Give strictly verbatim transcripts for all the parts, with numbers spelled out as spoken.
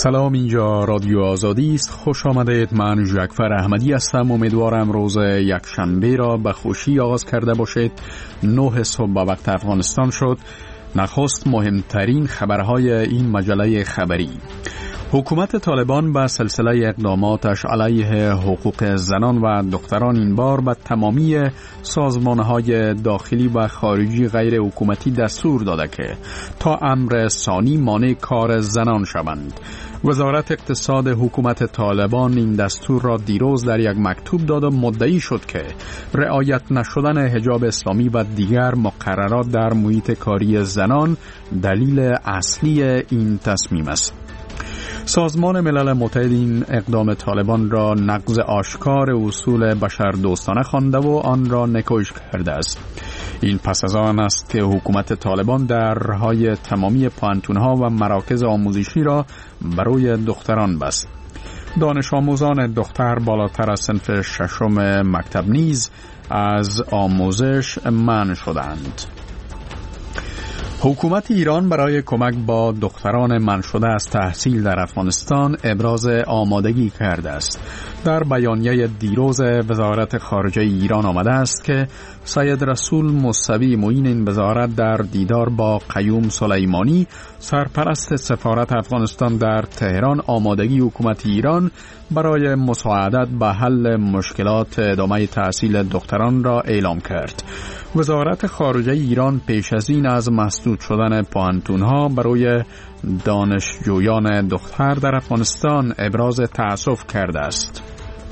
سلام، اینجا رادیو آزادی است. خوش آمدید. من جعفر احمدی هستم. امیدوارم روز یکشنبه را به خوشی آغاز کرده باشید. نه صبح به وقت افغانستان شد. نخست مهمترین خبرهای این مجله خبری. حکومت طالبان به سلسله اقداماتش علیه حقوق زنان و دختران این بار به تمامی سازمانهای داخلی و خارجی غیر حکومتی دستور داده که تا امر ثانی مانع کار زنان شوند. وزارت اقتصاد حکومت طالبان این دستور را دیروز در یک مکتوب داد و مدعی شد که رعایت نشدن حجاب اسلامی و دیگر مقررات در محیط کاری زنان دلیل اصلی این تصمیم است. سازمان ملل متحد این اقدام طالبان را نقض آشکار اصول بشردوستانه خوانده و آن را نکوش کرده است. این پس از آن است که حکومت طالبان درهای تمامی پانتونها و مراکز آموزشی را برای دختران بست. دانش آموزان دختر بالاتر از صنف ششم مکتب نیز از آموزش منع شدند. حکومت ایران برای کمک با دختران منع شده از تحصیل در افغانستان ابراز آمادگی کرده است. در بیانیه دیروز وزارت خارجه ایران آمده است که سید رسول موسوی معین این وزارت در دیدار با قیوم سلیمانی سرپرست سفارت افغانستان در تهران آمادگی حکومت ایران برای مساعدت به حل مشکلات ادامه تحصیل دختران را اعلام کرد. وزارت خارجه ایران پیش از این از مسدود شدن پانتونها برای دانشجویان دختر در افغانستان ابراز تأسف کرده است.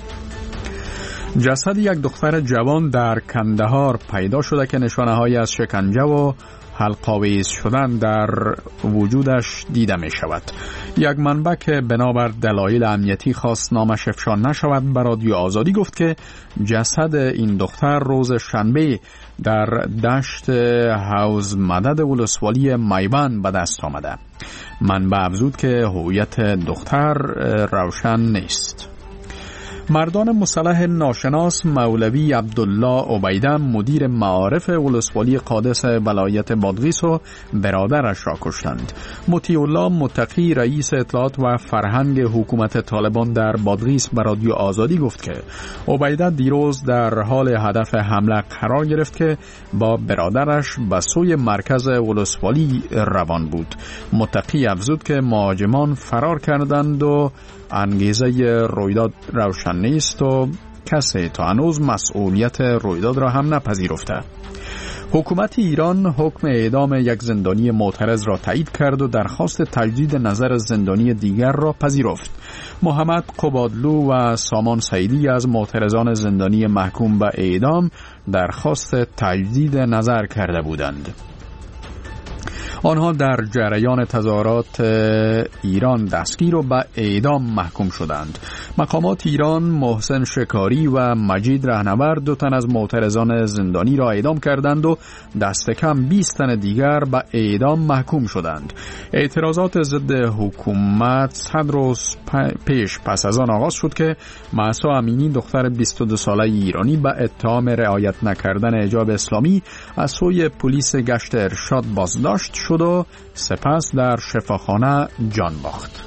جسد یک دختر جوان در کندهار پیدا شده که نشانه‌هایی از شکنجه و حلق‌آویز شدن در وجودش دیده می شود. یک منبع که بنابر دلایل امنیتی خواست نامش افشا نشود به رادیو آزادی گفت که جسد این دختر روز شنبه در دشت حوض مدد ولسوالی میبند به دست آمده. منبع افزود که هویت دختر روشن نیست. مردان مسلح ناشناس مولوی عبدالله عبیده مدیر معارف ولسوالی قادس ولایت بادغیس و برادرش را کشتند. مطیع الله متقی رئیس اطلاعات و فرهنگ حکومت طالبان در بادغیس به رادیو آزادی گفت که عبیده دیروز در حال هدف حمله قرار گرفت که با برادرش به سوی مرکز ولسوالی روان بود. متقی افزود که مهاجمان فرار کردند و انگیزه رویداد روشن نیست و کسی تا هنوز مسئولیت رویداد را هم نپذیرفته. حکومت ایران حکم اعدام یک زندانی معترض را تایید کرد و درخواست تجدید نظر زندانی دیگر را پذیرفت. محمد قبادلو و سامان سعیدی از معترضان زندانی محکوم به اعدام درخواست تجدید نظر کرده بودند. آنها در جریان تظاهرات ایران دستگیر و به اعدام محکوم شدند. مقامات ایران محسن شکاری و مجید رهنورد دو تن از معترضان زندانی را اعدام کردند و دست کم بیست تن دیگر به اعدام محکوم شدند. اعتراضات ضد حکومت صد روز پیش پس از آن آغاز شد که مهسا امینی دختر بیست و دو ساله ایرانی به اتهام رعایت نکردن حجاب اسلامی از سوی پلیس گشت ارشاد بازداشت شد و سپس در شفاخانه جان باخت.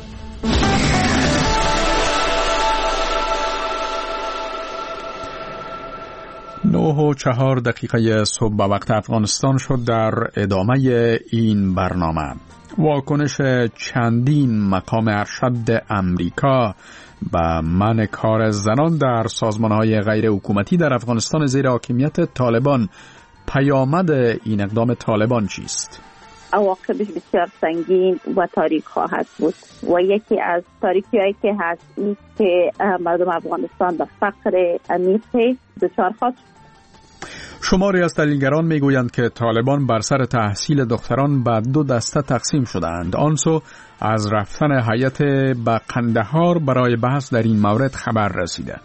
نه و چهار دقیقه صبح به وقت افغانستان شد. در ادامه این برنامه واکنش چندین مقام ارشد امریکا به منع کار زنان در سازمانهای غیر حکومتی در افغانستان زیر حاکمیت طالبان. پیامد این اقدام طالبان چیست؟ عواقبش بسیار سنگین و تاریک خواهد بود و یکی از تاریکی هایی که هست این که مردم افغانستان به فقر عمیق دچار خواهد. شماری از تحلیلگران میگویند که طالبان بر سر تحصیل دختران به دو دسته تقسیم شدند. آنسو از رفتن هیئت به قندهار برای بحث در این مورد خبر رسیده.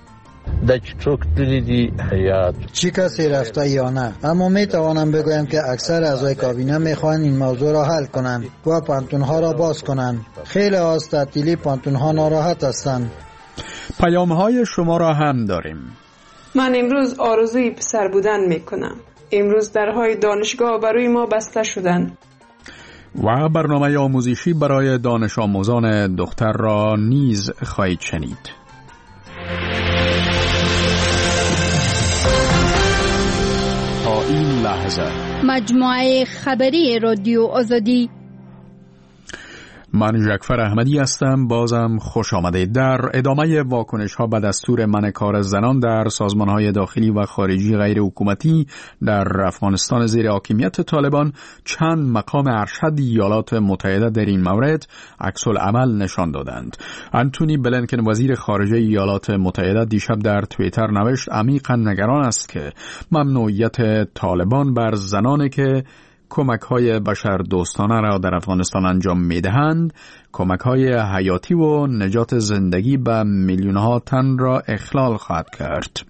چی کسی رفته یا نه، اما می توانم بگویم که اکثر اعضای کابینه میخوان این موضوع را حل کنند و پانتونها را باز کنند. خیلی از تعطیلی پانتونها ناراحت هستند. پیامهای شما را هم داریم. من امروز آرزوی پسر بودن میکنم. امروز درهای دانشگاه برای ما بسته شدند. و برنامه آموزشی برای دانش آموزان دختر را نیز خواهید شنید. تا این لحظه مجموعه خبری رادیو آزادی. من جعفر احمدی هستم. بازم خوش آمدید. در ادامه واکنش ها به دستور منع کار زنان در سازمان های داخلی و خارجی غیر حکومتی در افغانستان زیر حاکمیت طالبان، چند مقام ارشد ایالات متحده در این مورد عکس العمل نشان دادند. انتونی بلینکن وزیر خارجه ایالات متحده دیشب در توییتر نوشت عمیقا نگران است که ممنوعیت طالبان بر زنانی که کمک‌های بشر دوستانه را در افغانستان انجام می‌دهند، کمک‌های حیاتی و نجات زندگی به میلیون‌ها تن را اخلال خواهد کرد.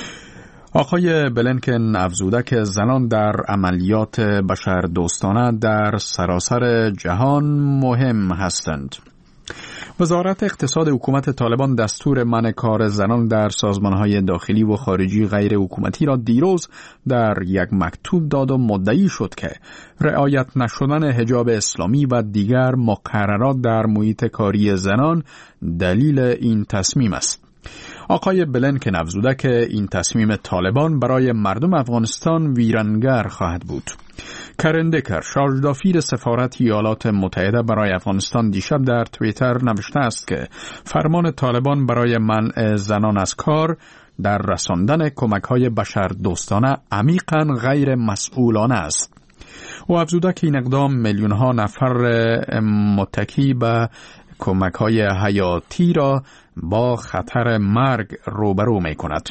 آقای بلینکن افزوده که زنان در عملیات بشر دوستانه در سراسر جهان مهم هستند. وزارت اقتصاد حکومت طالبان دستور منع کار زنان در سازمان‌های داخلی و خارجی غیر حکومتی را دیروز در یک مکتوب داد و مدعی شد که رعایت نشدن حجاب اسلامی و دیگر مقررات در محیط کاری زنان دلیل این تصمیم است. آقای بلینکن افزوده که این تصمیم طالبان برای مردم افغانستان ویرانگر خواهد بود. کرن دکر، شارژدافیر سفارت ایالات متحده برای افغانستان دیشب در توییتر نوشته است که فرمان طالبان برای منع زنان از کار در رساندن کمک‌های بشر دوستانه عمیقاً غیر مسئولانه است. او افزوده که این اقدام میلیون‌ها نفر متکی به کمک‌های حیاتی را با خطر مرگ روبرو می‌کند.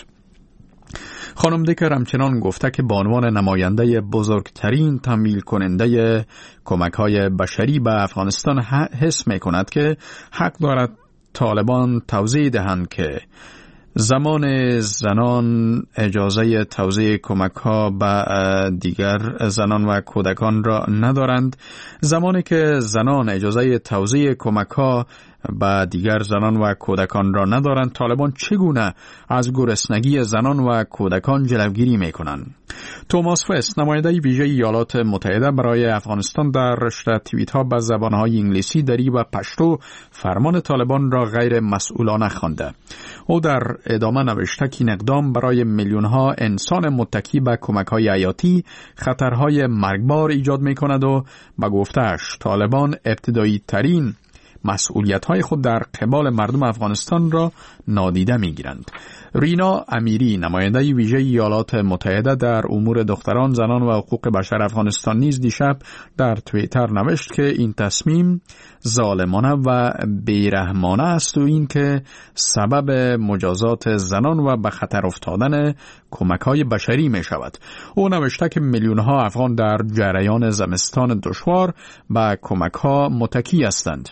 خانم دکر همچنان گفته که به عنوان نماینده بزرگترین تمویل کننده کمک‌های بشری به افغانستان حس می‌کند که حق دارد طالبان توضیح دهند که زمان زنان اجازه توزیع کمک‌ها به دیگر زنان و کودکان را ندارند، زمانی که زنان اجازه توزیع کمک‌ها به دیگر زنان و کودکان را ندارند، طالبان چگونه از گرسنگی زنان و کودکان جلوگیری می‌کنند؟ توماس فست، نماینده ویژه ایالات متحده برای افغانستان، در رشته توییت‌ها به زبان‌های انگلیسی، دری و پشتو فرمان طالبان را غیر مسئولانه خوانده. او در ادامه نوشته که این اقدام برای میلیون‌ها انسان متکی به کمک‌های حیاتی خطرهای مرگبار ایجاد می‌کند و به گفته‌اش طالبان ابتدایی ترین مسئولیت‌های خود در قبال مردم افغانستان را نادیده می‌گیرند. رینا امیری، نماینده ویژه ایالات متحده در امور دختران، زنان و حقوق بشر افغانستان، نیز دیشب در توییتر نوشت که این تصمیم ظالمانه و بیرحمانه است و این که سبب مجازات زنان و به خطر افتادن کمک‌های بشری می شود. او نوشته که میلیون‌ها افغان در جریان زمستان دشوار به کمک‌ها متکی هستند.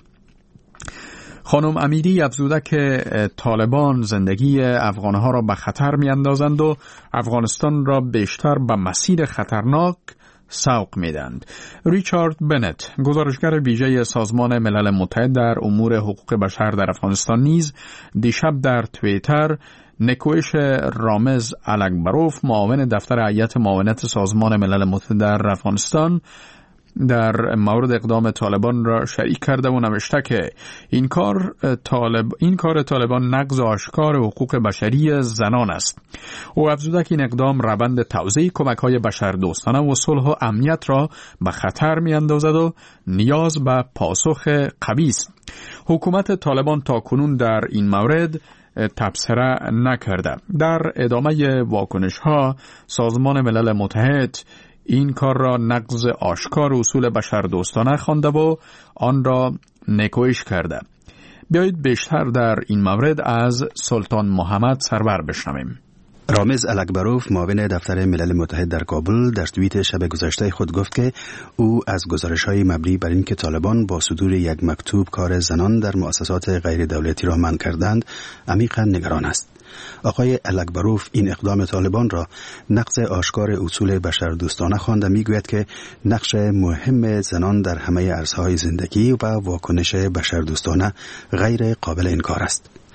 خانم امیری افزوده که طالبان زندگی افغانها را به خطر می اندازند و افغانستان را بیشتر به مسیر خطرناک سوق می دهند. ریچارد بنت، گزارشگر ویژه سازمان ملل متحد در امور حقوق بشر در افغانستان، نیز دیشب در توییتر نکوش رامز الکبروف، معاون دفتر هیئت معاونت سازمان ملل متحد در افغانستان، در مورد اقدام طالبان را شریک کرده و نوشته که این کار طالب این کار طالبان نقض آشکار حقوق بشری زنان است. او افزوده که این اقدام روند توزیع کمک‌های بشردوستانه و صلح و امنیت را به خطر می‌اندازد و نیاز به پاسخ قوی است. حکومت طالبان تاکنون در این مورد تبصره نکرده. در ادامه واکنش‌ها سازمان ملل متحد این کار را نقض آشکار اصول بشردوستانه خوانده و آن را نکویش کرده. بیایید بیشتر در این مورد از سلطان محمد سرور بشنویم. رامز الکبروف، معاون دفتر ملل متحد در کابل، در توییت شب گذشته خود گفت که او از گزارش‌های مبنی بر اینکه طالبان با صدور یک مکتوب کار زنان در مؤسسات غیر دولتی را منع کردند عمیقاً نگران است. آقای الکبروف این اقدام طالبان را نقض آشکار اصول بشردوستانه خوانده میگوید که نقش مهم زنان در همه عرصه‌های زندگی و واکنش بشردوستانه غیر قابل انکار است.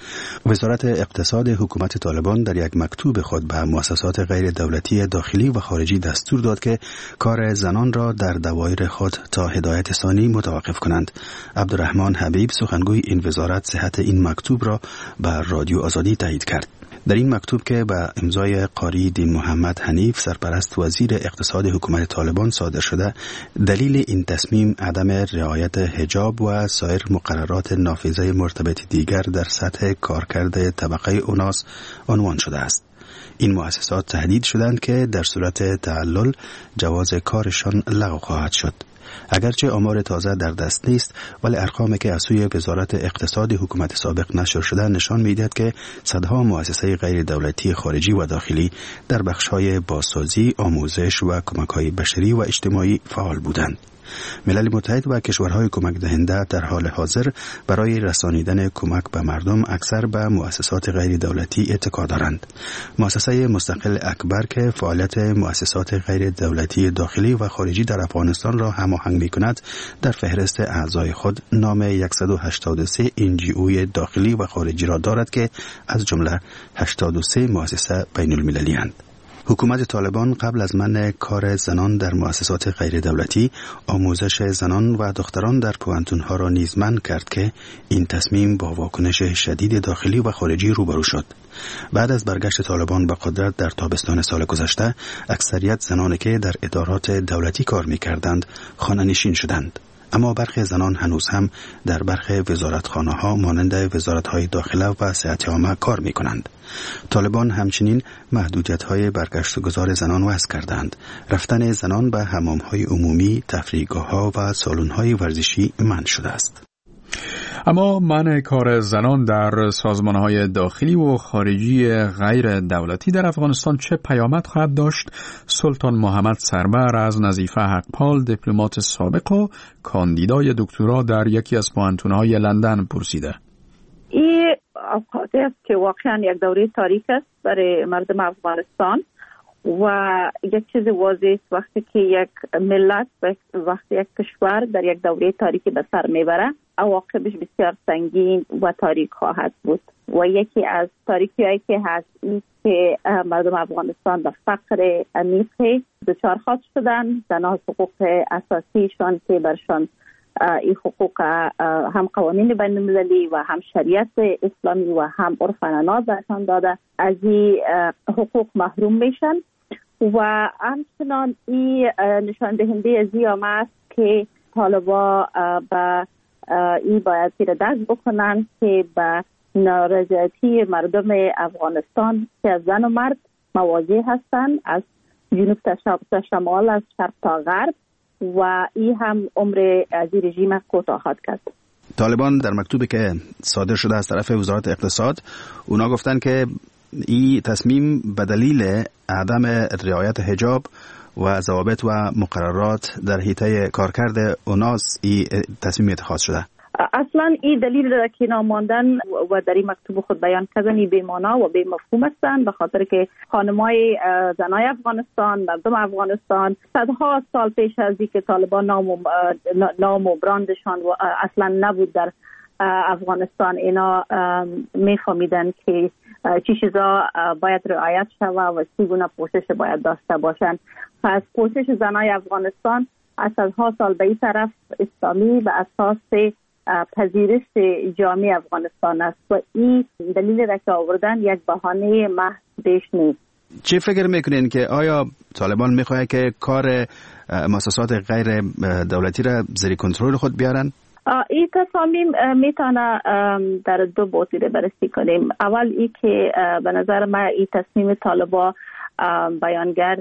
وزارت اقتصاد حکومت طالبان در یک مکتوب خود به مؤسسات غیر دولتی داخلی و خارجی دستور داد که کار زنان را در دوایر خود تا هدایت ثانی متوقف کنند. عبدالرحمن حبیب سخنگوی این وزارت صحت این مکتوب را به رادیو آزادی تایید کرد. در این مکتوب که به امضای قاری دین محمد حنیف سرپرست وزیر اقتصاد حکومت طالبان صادر شده، دلیل این تصمیم عدم رعایت حجاب و سایر مقررات نافذه مرتبط دیگر در سطح کارکرد طبقه اوناس عنوان شده است. این مؤسسات تهدید شدند که در صورت تعلل جواز کارشان لغو خواهد شد. اگرچه آمار تازه در دست نیست، ولی ارقامی که از سوی وزارت اقتصاد حکومت سابق نشر شده نشان می‌دهد که صدها مؤسسه غیر دولتی خارجی و داخلی در بخش‌های بازسازی، آموزش و کمک‌های بشری و اجتماعی فعال بودند. ملل متحد و کشورهای کمک دهنده در حال حاضر برای رسانیدن کمک به مردم اکثر به مؤسسات غیر دولتی اتکا دارند. مؤسسه مستقل اکبر که فعالیت مؤسسات غیر دولتی داخلی و خارجی در افغانستان را هماهنگ می‌کند، در فهرست اعضای خود نام صد و هشتاد و سه ان جی او داخلی و خارجی را دارد که از جمله هشتاد و سه مؤسسه بین المللی اند. حکومت طالبان قبل از منع کار زنان در مؤسسات غیر دولتی، آموزش زنان و دختران در پوهنتون‌ها را نیز منع کرد که این تصمیم با واکنش شدید داخلی و خارجی روبرو شد. بعد از برگشت طالبان به قدرت در تابستان سال گذشته، اکثریت زنانی که در ادارات دولتی کار می‌کردند خانه‌نشین شدند. اما برخی زنان هنوز هم در برخی وزارتخانه‌ها مانند وزارت‌های داخله و صحت عامه کار می‌کنند. طالبان همچنین محدودیت‌های برگشت گذار زنان وضع کردند. رفتن زنان به حمام‌های عمومی، تفریحگاه‌ها و سالن‌های ورزشی منع شده است. اما منع کار زنان در سازمان‌های داخلی و خارجی غیر دولتی در افغانستان چه پیامد خواهد داشت؟ سلطان محمد سربر از نظیفه حقپال، دیپلمات سابق و کاندیدای دکترا در یکی از پوهنتون‌های لندن پرسیده. این آغازی است که واقعا یک دوره تاریک است برای مردم افغانستان و یک چیز واضح است وقتی که یک ملت وقتی یک کشور در یک دوره تاریکی به سر میبره، عواقبش بسیار سنگین و تاریک خواهد بود و یکی از تاریکی هایی که هست این که مردم افغانستان به فقر عمیق دچار خواهد شدن. زنها حقوق اساسیشان که برشان این حقوق هم قوانین بین المللی و هم شریعت اسلامی و هم عرف عنعنات برشان داده، از این حقوق محروم میشن و همچنان این نشان دهنده از این است که طالبا به این باید زیر دست بکنن که به نارضایتی مردم افغانستان که از زن و مرد مواجه هستند، از جنوب تا شمال، از شرق تا غرب و این هم عمر از این رژیم کوتاه خواهد کرد. طالبان در مکتوبی که صادر شده از طرف وزارت اقتصاد اونا گفتن که این تصمیم به دلیل عدم رعایت حجاب و ضوابط و مقررات در حیطه کارکرد اوناس این تصمیم اتخاذ شده. اصلا این دلیل داره که ناماندن و در این مکتوب خود بیان کردن بی معنا و بی مفهوم هستند، به خاطر که خانمای زنای افغانستان، مردم افغانستان صدها سال پیش از اینکه طالبان نام و نام و براندشان اصلا نبود در افغانستان، اینا میفهمیدن که چی چیزا باید رعایت شود و چگونه پوشش باید داشته باشند. پس پوشش زنای افغانستان از صدها سال به این طرف اسلامی به اساس پذیرش جامعه افغانستان است و این دلیل را که آوردن یک بهانه محض بیش نیست. چه فکر میکنین که آیا طالبان میخواد که کار مؤسسات غیر دولتی را زیر کنترل خود بیارن؟ این تصامیم میتونه در دو بعد بررسی کنیم. اول ای که به نظر من این تصمیم طالبان بیانگر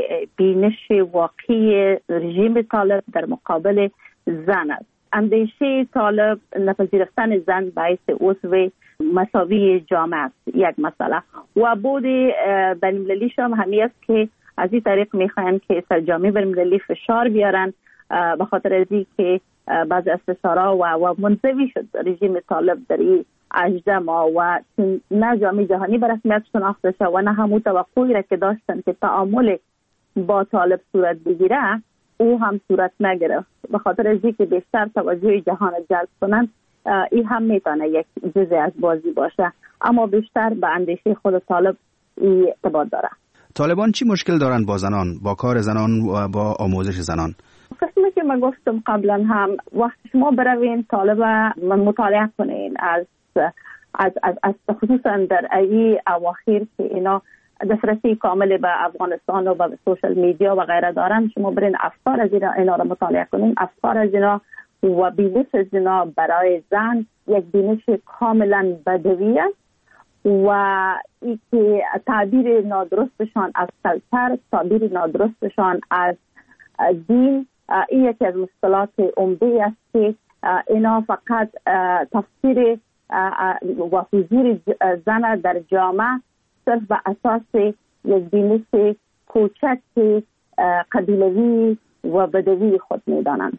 بینش واقعی رژیم طالب در مقابل زن است. اندیشه طالب نپذیرفتن زن باعث عضو مساوی جامعه است، یک مسئله. و بود بین‌المللیش هم همی است که از این طریق میخواین که سر جامعه بین‌المللی فشار بیارن، به خاطر از این که بعض استشارا و, و منزوی شد رژیم طالب در این هجده ماه و نه جامعه جهانی به رسمیت شناخته شد و نه همون توقعی را که داشتن که تعامل با طالب صورت بگیره او هم صورت نگرفت. به خاطر از اینکه بیشتر توجه جهان جلب کنند، این هم میتونه یک جزء از بازی باشه، اما بیشتر به اندیشه خود طالب این ارتباط داره. طالبان چی مشکل دارن با زنان، با کار زنان و با آموزش زنان؟ قسمی که من گفتم قبلا هم، وقتی شما بروین طالب مطالعه کنین از از از, از خصوصا در ای اواخر که اینا دسترسی کامل به افغانستان و به سوشل میدیا و غیره دارن، شما برین افکار از اینا, اینا رو مطالعه کنین. افکار از اینا و بینش از اینا برای زن یک بینش کاملا بدوی است و ای که تعبیر نادرستشان از کلچر، تعبیر نادرستشان از دین، این یکی از مشکلات عمده است که اینا فقط تفسیر و حضور زن در جامعه صرف به اساس یک بینش کوچک قبیلوی و بدوی خود میدانند.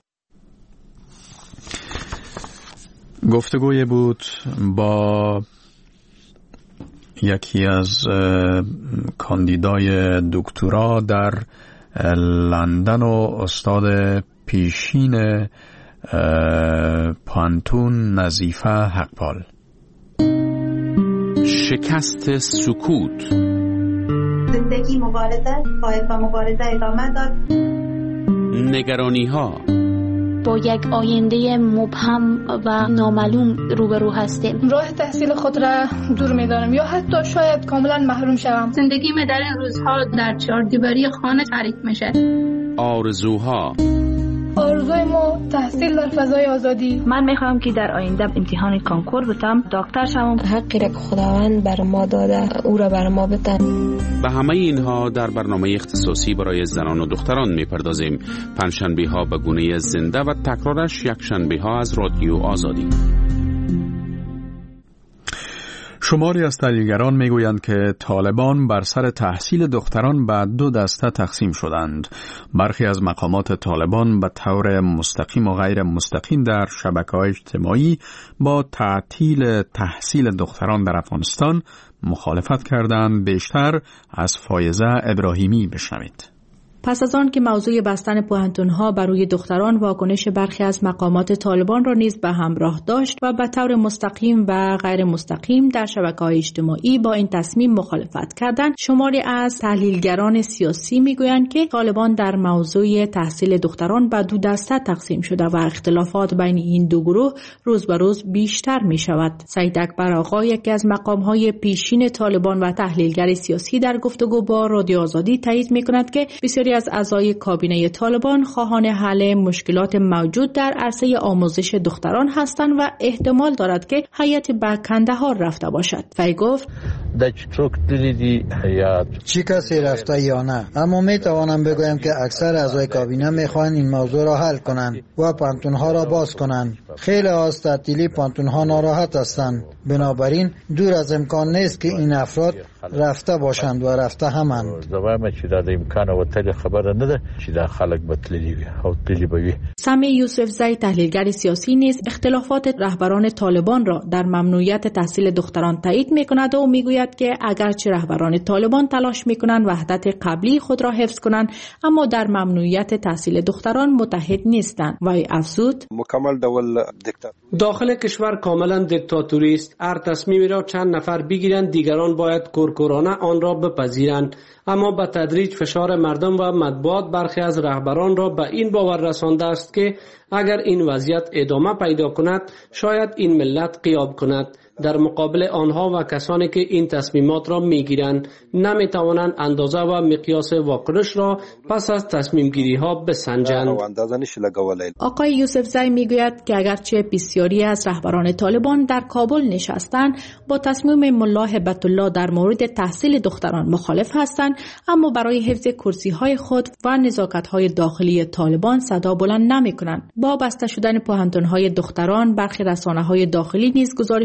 گفتگوی بود با یکی از کاندیدای دکترا در لندن و استاد پیشین پانتون نظیفه حقپال. شکست سکوت. زندگی مبارزه، باید با مبارزه ادامه داد. نگرانی ها. با یک آینده مبهم و نامعلوم روبرو هستیم. راه تحصیل خود را دور می‌دانم یا حتی شاید کاملا محروم شوم. زندگی من در این روزها در چهار دیواری خانه تعریف میشه. آرزوها. آرزوی ما تحصیل در فضای آزادی. من میخوام که در آینده امتحان کانکور بتم، دکتر شوم. حقی را که خداوند بر ما داده او را بر ما بتن. به همه اینها در برنامه اختصاصی برای زنان و دختران میپردازیم. پنجشنبه ها به گونه زنده و تکرارش یک شنبه ها از رادیو آزادی. شماری از تحلیلگران میگویند که طالبان بر سر تحصیل دختران به دو دسته تقسیم شدند. برخی از مقامات طالبان به طور مستقیم و غیر مستقیم در شبکه‌های اجتماعی با تعطیل تحصیل دختران در افغانستان مخالفت کردند. بیشتر از فایزه ابراهیمی بشنوید. پس از آن که موضوع بستن پوهنتون‌ها بر روی دختران، واکنش برخی از مقامات طالبان را نیز به همراه داشت و به طور مستقیم و غیر مستقیم در شبکه‌های اجتماعی با این تصمیم مخالفت کردند. شماری از تحلیلگران سیاسی میگویند که طالبان در موضوع تحصیل دختران به دو دسته تقسیم شده و اختلافات بین این دو گروه روز به روز بیشتر می شود. سعید اکبر آقا، یکی از مقام‌های پیشین طالبان و تحلیلگر سیاسی، در گفتگو با رادیو آزادی تایید می‌کند که بسیاری از اعضای کابینه طالبان خواهان حل مشکلات موجود در عرصه آموزش دختران هستند و احتمال دارد که هیئت به کندهار رفته باشد. وی گفت چی کسی رفته یا نه، اما می توانم بگویم که اکثر اعضای کابینه میخواهند این موضوع را حل کنند و پانتونها را باز کنند. خیلی از تعطیلی پانتونها ناراحت هستند، بنابراین دور از امکان نیست که این افراد رفته باشند و رفته همند. سمی یوسف زی، تحلیلگر سیاسی، نیز اختلافات رهبران طالبان را در ممنوعیت تحصیل دختران تایید می‌کند و می‌گوید که اگرچه رهبران طالبان تلاش می‌کنند وحدت قبلی خود را حفظ کنند، اما در ممنوعیت تحصیل دختران متحد نیستند. وی افزود: مکمل دول داخل کشور کاملا دیکتاتوری است. هر تصمیمی را چند نفر بگیرند، دیگران باید کورکورانه آن را بپذیرند. اما به تدریج فشار مردم و مطبوعات برخی از رهبران را به این باور رسانده است که اگر این وضعیت ادامه پیدا کند شاید این ملت غیاب کند. در مقابل آنها و کسانی که این تصمیمات را میگیرند نمیتوانند اندازه و مقیاس واکنش را پس از تصمیم گیری ها بسنجند. آقای یوسف زی میگوید که اگرچه بسیاری از رهبران طالبان در کابل نشستند با تصمیم ملا هبت الله در مورد تحصیل دختران مخالف هستند، اما برای حفظ کرسی های خود و نزاکت های داخلی طالبان صدا بلند نمی کنند. با بسته شدن پوهنتون های دختران، برخی رسانه های داخلی نیز گزارش دادند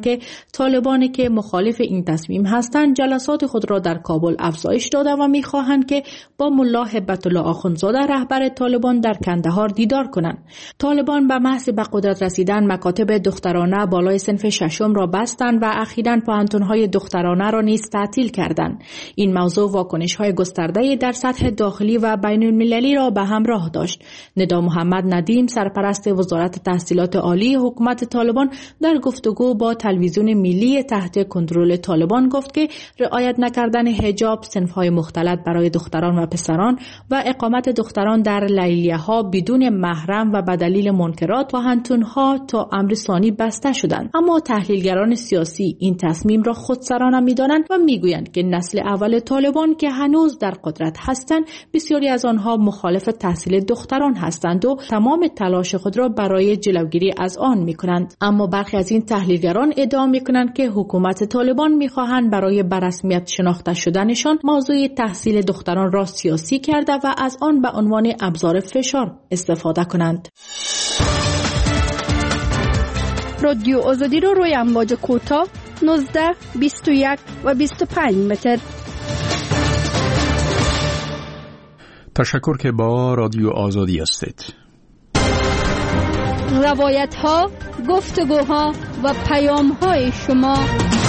که طالبانی که مخالف این تصمیم هستند جلسات خود را در کابل افزایش داده و می‌خواهند که با ملا هبت الله آخوندزاده رهبر طالبان در کندهار دیدار کنند. طالبان به محض به قدرت رسیدن مکاتب دخترانه بالای صنف ششم را بستند و اخیراً پوهنتون‌های دخترانه را نیز تعطیل کردند. این موضوع واکنش‌های گسترده در سطح داخلی و بین‌المللی را به همراه داشت. ندا محمد ندیم سرپرست وزارت تحصیلات عالی حکومت طالبان در گفتگو با تلویزیون ملی تحت کنترل طالبان گفت که رعایت نکردن حجاب، صنف‌های مختلط برای دختران و پسران و اقامت دختران در لیلیه‌ها بدون محرم و به دلیل منکرات پوهنتون‌ها تا امر ثانی بسته شدند. اما تحلیلگران سیاسی این تصمیم را خودسرانه می‌دانند و می‌گویند که نسل اول طالبان که هنوز در قدرت هستند بسیاری از آنها مخالف تحصیل دختران هستند و تمام تلاش خود را برای جلوگیری از آن می‌کنند. اما برخی از این تحلیلگران ادعا می‌کنند که حکومت طالبان می‌خواهند برای برسمیت شناخته شدنشان موضوع تحصیل دختران را سیاسی کرده و از آن به عنوان ابزار فشار استفاده کنند. رادیو آزادی رو روی امواج کوتاه نوزده، بیست و یک و بیست و پنج متر. تشکر که با رادیو آزادی هستید. روایت ها، گفتگوها و پیام های شما.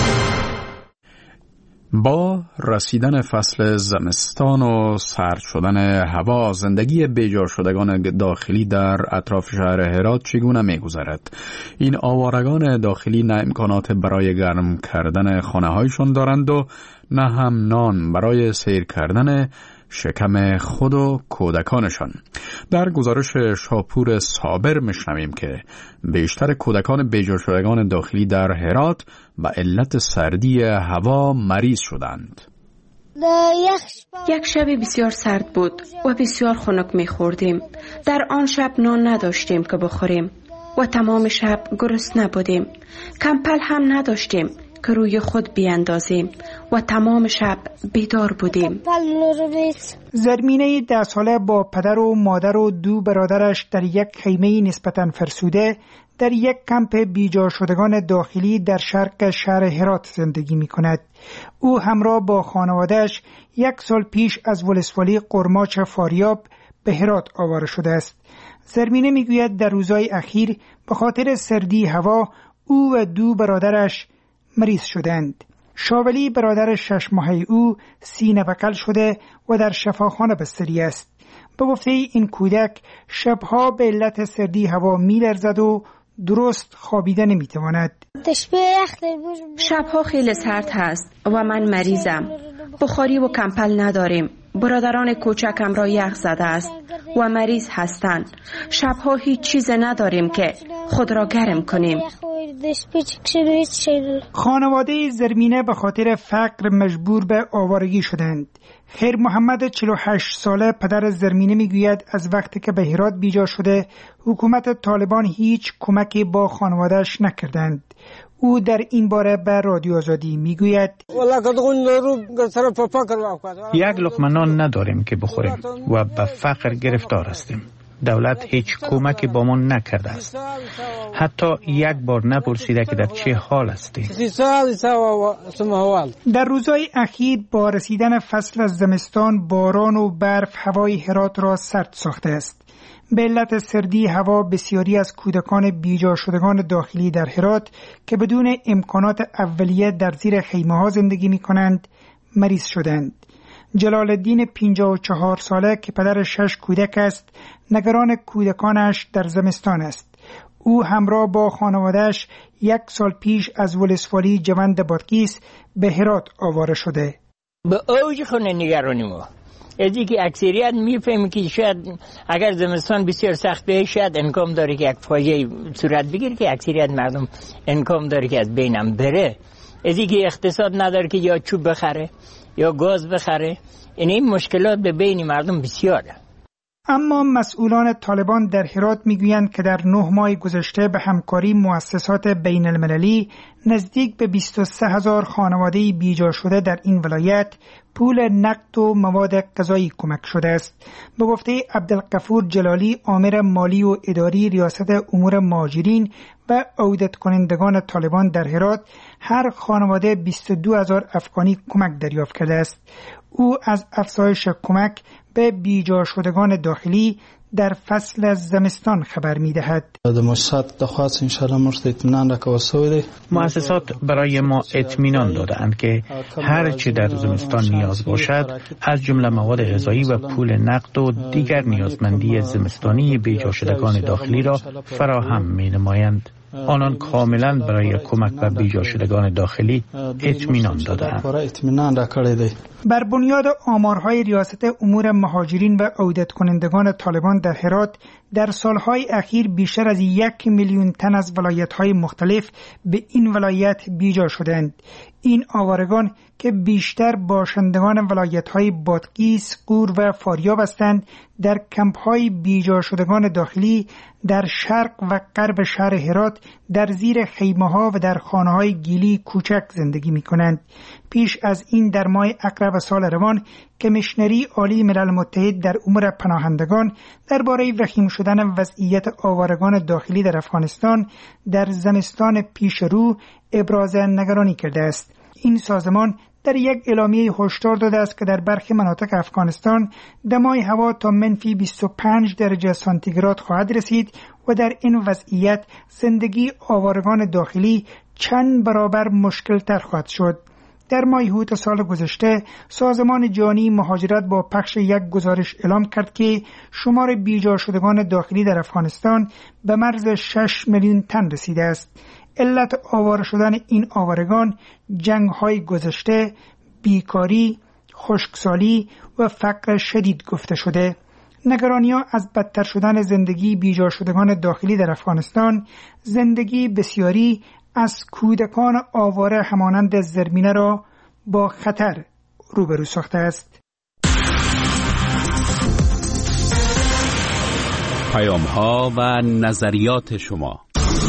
با رسیدن فصل زمستان و سرد شدن هوا زندگی بیجار شدگان داخلی در اطراف شهر هرات چگونه می‌گذرد؟ این آوارگان داخلی نه امکانات برای گرم کردن خانه‌هایشان دارند و نه هم نان برای سیر کردن شکم خود و کودکانشان. در گزارش شاپور صابر میشنویم که بیشتر کودکان بیجار شدگان داخلی در هرات به علت سردی هوا مریض شدند. یک شب بسیار سرد بود و بسیار خنک می‌خوردیم. در آن شب نان نداشتیم که بخوریم و تمام شب گرسنه بودیم. کمپل هم نداشتیم که روی خود بیاندازیم و تمام شب بیدار بودیم. زرمینه ده ساله با پدر و مادر و دو برادرش در یک خیمه نسبتاً فرسوده در یک کمپ بیجار شدگان داخلی در شرق شهر هرات زندگی می کند. او همراه با خانوادهش یک سال پیش از ولسوالی قرماچ فاریاب به هرات آواره شده است. زرمینه می گوید در روزهای اخیر به خاطر سردی هوا او و دو برادرش مریض شدند. شاولی برادر شش ماهه او سینه بکل شده و در شفاخانه بستری است. به گفته این کودک شبها به علت سردی هوا می لرزد و درست خوابیده نمی تواند. شبها خیلی سرد هست و من مریضم. بخاری و کمپل نداریم. برادران کوچکم را یخ زده است و مریض هستند. شبها هیچ چیز نداریم که خود را گرم کنیم. خانواده زرمینه به خاطر فقر مجبور به آوارگی شدند. خیر محمد چهل و هشت ساله پدر زرمینه میگوید از وقتی که به هرات بیجار شده حکومت طالبان هیچ کمکی با خانوادهش نکردند. او در این باره به رادیو آزادی میگوید یک لقمه نان نداریم که بخوریم و به فقر گرفتار هستیم. دولت هیچ کمکی با ما نکرده است. حتی یک بار نپرسیده که در چه حال هستی. در روزهای اخیر با رسیدن فصل از زمستان باران و برف هوای هرات را سرد ساخته است. به علت سردی هوا بسیاری از کودکان بیجار شدگان داخلی در هرات که بدون امکانات اولیه در زیر خیمه ها زندگی می کنند مریض شدند. جلال الدین پنجاه و چهار ساله که پدر شش کودک است نگران کودکانش در زمستان است. او همراه با خانوادهش یک سال پیش از ولسوالی جوند بادغیس به هرات آواره شده. به اوج خونه نگرانی ما ازی که اکثریت میفهمی که شاید اگر زمستان بسیار سخت به شاید امکان داره که یک فاجعه صورت بگیره که اکثریت مردم امکان داره که از بینم بره. ازی که اقتصاد نداره که یا چوب بخره یا گاز بخره. این این مشکلات به بین مردم بسیاره. اما مسئولان طالبان در هرات میگویند که در نه ماه گذشته به همکاری مؤسسات بین المللی نزدیک به بیست و سه هزار خانواده بیجا شده در این ولایت پول نقد و مواد غذایی کمک شده است. به گفته عبدالغفور جلالی، آمر مالی و اداری ریاست امور مهاجرین و عودت کنندگان طالبان در هرات، هر خانواده بیست و دو هزار افغانی کمک دریافت کرده است. او از افزایش کمک به بیجا شدگان داخلی در فصل زمستان خبر می دهد. مؤسسات برای ما اطمینان دادند که هر چه در زمستان نیاز باشد از جمله مواد غذایی و پول نقد و دیگر نیازمندی زمستانی بیجا شدگان داخلی را فراهم می نمایند. آنان کاملا برای کمک به بیجا شدگان داخلی اطمینان دادند. بر بنیاد آمارهای ریاست امور مهاجرین و عودت کنندگان طالبان در هرات، در سالهای اخیر بیشتر از یک میلیون تن از ولایت‌های مختلف به این ولایت بیجا شدند. این آوارگان که بیشتر باشندگان ولایت‌های بادغیس، غور و فاریاب هستند، در کمپ‌های بیجا شدگان داخلی در شرق و غرب شهر هرات در زیر خیمه‌ها و در خانه‌های گیلی کوچک زندگی می‌کنند. پیش از این در ماه اکرب سال روان کمیشنری عالی ملل متحد در امور پناهندگان درباره وخیم شدن وضعیت آوارگان داخلی در افغانستان در زمستان پیش رو ابراز نگرانی کرده است. این سازمان در یک اعلامیه هشدار داده است که در برخی مناطق افغانستان دمای هوا تا منفی بیست و پنج درجه سانتیگراد خواهد رسید و در این وضعیت زندگی آوارگان داخلی چند برابر مشکل تر خواهد شد. در ماه اوت سال گذشته سازمان جهانی مهاجرت با پخش یک گزارش اعلام کرد که شمار بیجا شدگان داخلی در افغانستان به مرز شش میلیون تن رسیده است. علت آواره شدن این آوارگان جنگ‌های گذشته، بیکاری، خشکسالی و فقر شدید گفته شده. نگرانی‌ها از بدتر شدن زندگی بیجا شدگان داخلی در افغانستان، زندگی بسیاری از کودکان آواره همانند زرمینه را با خطر روبرو ساخته است. پیام‌ها و نظریات شما.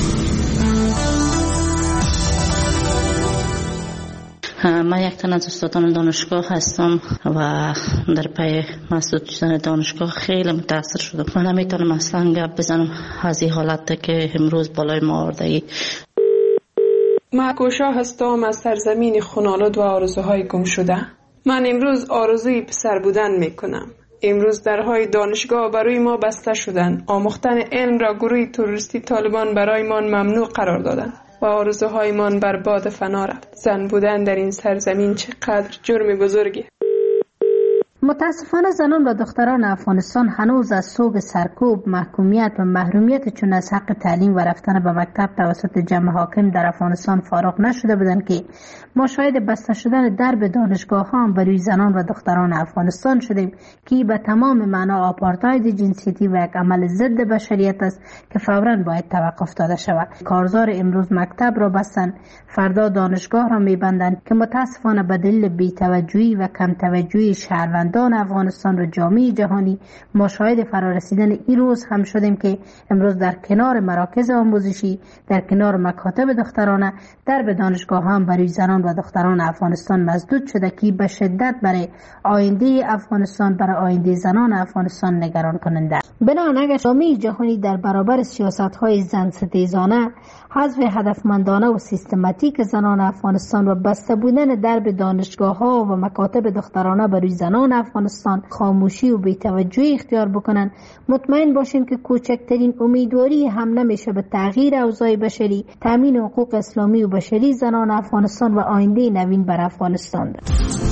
من یک تن از استادان دانشگاه هستم و در پی مسدود شدن دانشگاه خیلی متاثر شدم. من نمیتونم اصلا گپ بزنم از این حالت که امروز بالای ما آورده ای. من کوشا هستم از سرزمین خونالود و آرزوهای گم شده. من امروز آرزوی پسر بودن میکنم. امروز درهای دانشگاه برای ما بسته شدن. آموختن علم را گروه تروریستی طالبان برای ما ممنوع قرار دادند و آرزوهایمان بر باد فنا رفت. زن بودن در این سرزمین چقدر جرم بزرگی. متاسفانه زنان و دختران افغانستان هنوز از سوگ سرکوب، محکومیت و محرومیت چون از حق تعلیم و رفتن به مکتب توسط جمع حاکم در افغانستان فارغ نشده بودند که ما شاهد بسته شدن درب دانشگاه ها برای زنان و دختران افغانستان شدیم که به تمام معنا آپارتاید جنسیتی و یک عمل ضد بشریت است که فوراً باید توقف داده شود. کارزار امروز مکتب را بستند، فردا دانشگاه را میبندند که متاسفانه به دلیل بی‌توجهی و کم توجهی شهروندان افغانستان و جامعه جهانی ما شاهد فرارسیدن این روز هم شدیم که امروز در کنار مراکز آموزشی، در کنار مکاتب دخترانه، درب دانشگاه هم برای زنان و دختران افغانستان مسدود شده که به شدت برای آینده افغانستان، برای آینده زنان افغانستان نگران کننده است. بنابراین اگر جامعه جهانی در برابر سیاست‌های زن ستیزانه، حذف هدفمندانه و سیستماتیک زنان افغانستان و بسته بودن درب دانشگاه‌ها و مکاتب دخترانه برای زنان افغانستان خاموشی و بی‌توجهی اختیار بکنند، مطمئن باشیم که کوچکترین امیدواری هم نمیشه به تغییر اوضاع بشری، تامین حقوق اسلامی و بشری زنان افغانستان و آینده نوین بر افغانستان ده.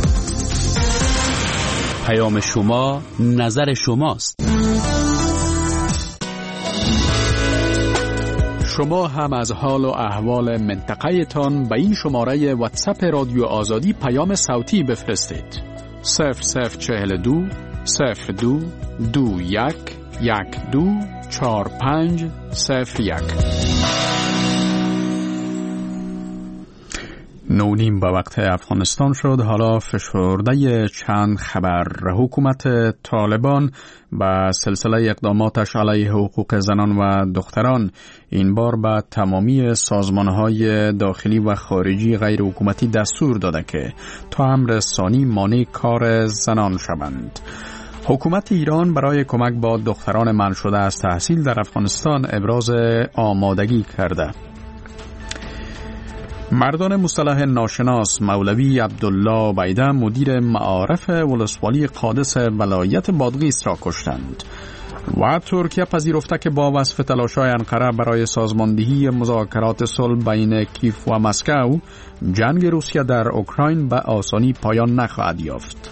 پیام شما، نظر شماست. شما هم از حال و احوال منطقه تان به این شماره واتساپ رادیو آزادی پیام صوتی بفرستید. صفر صفر چهل دو صفر دو دو یک یک دو چار پنج صفر یک. نونیم به وقت افغانستان شد. حالا فشرده چند خبر. حکومت طالبان با سلسله اقداماتش علیه حقوق زنان و دختران این بار به تمامی سازمانهای داخلی و خارجی غیر حکومتی دستور داده که تا امر ثانی مانع کار زنان شوند. حکومت ایران برای کمک با دختران منع شده از تحصیل در افغانستان ابراز آمادگی کرده. مردان مصطلح ناشناس مولوی عبدالله بیده مدیر معارف ولسوالی قادس ولایت بادغیس را کشتند و ترکیه پذیرفته که با وصف تلاش‌های انقره برای سازماندهی مذاکرات صلح بین کیف و مسکو جنگ روسیه در اوکراین به آسانی پایان نخواهد یافت.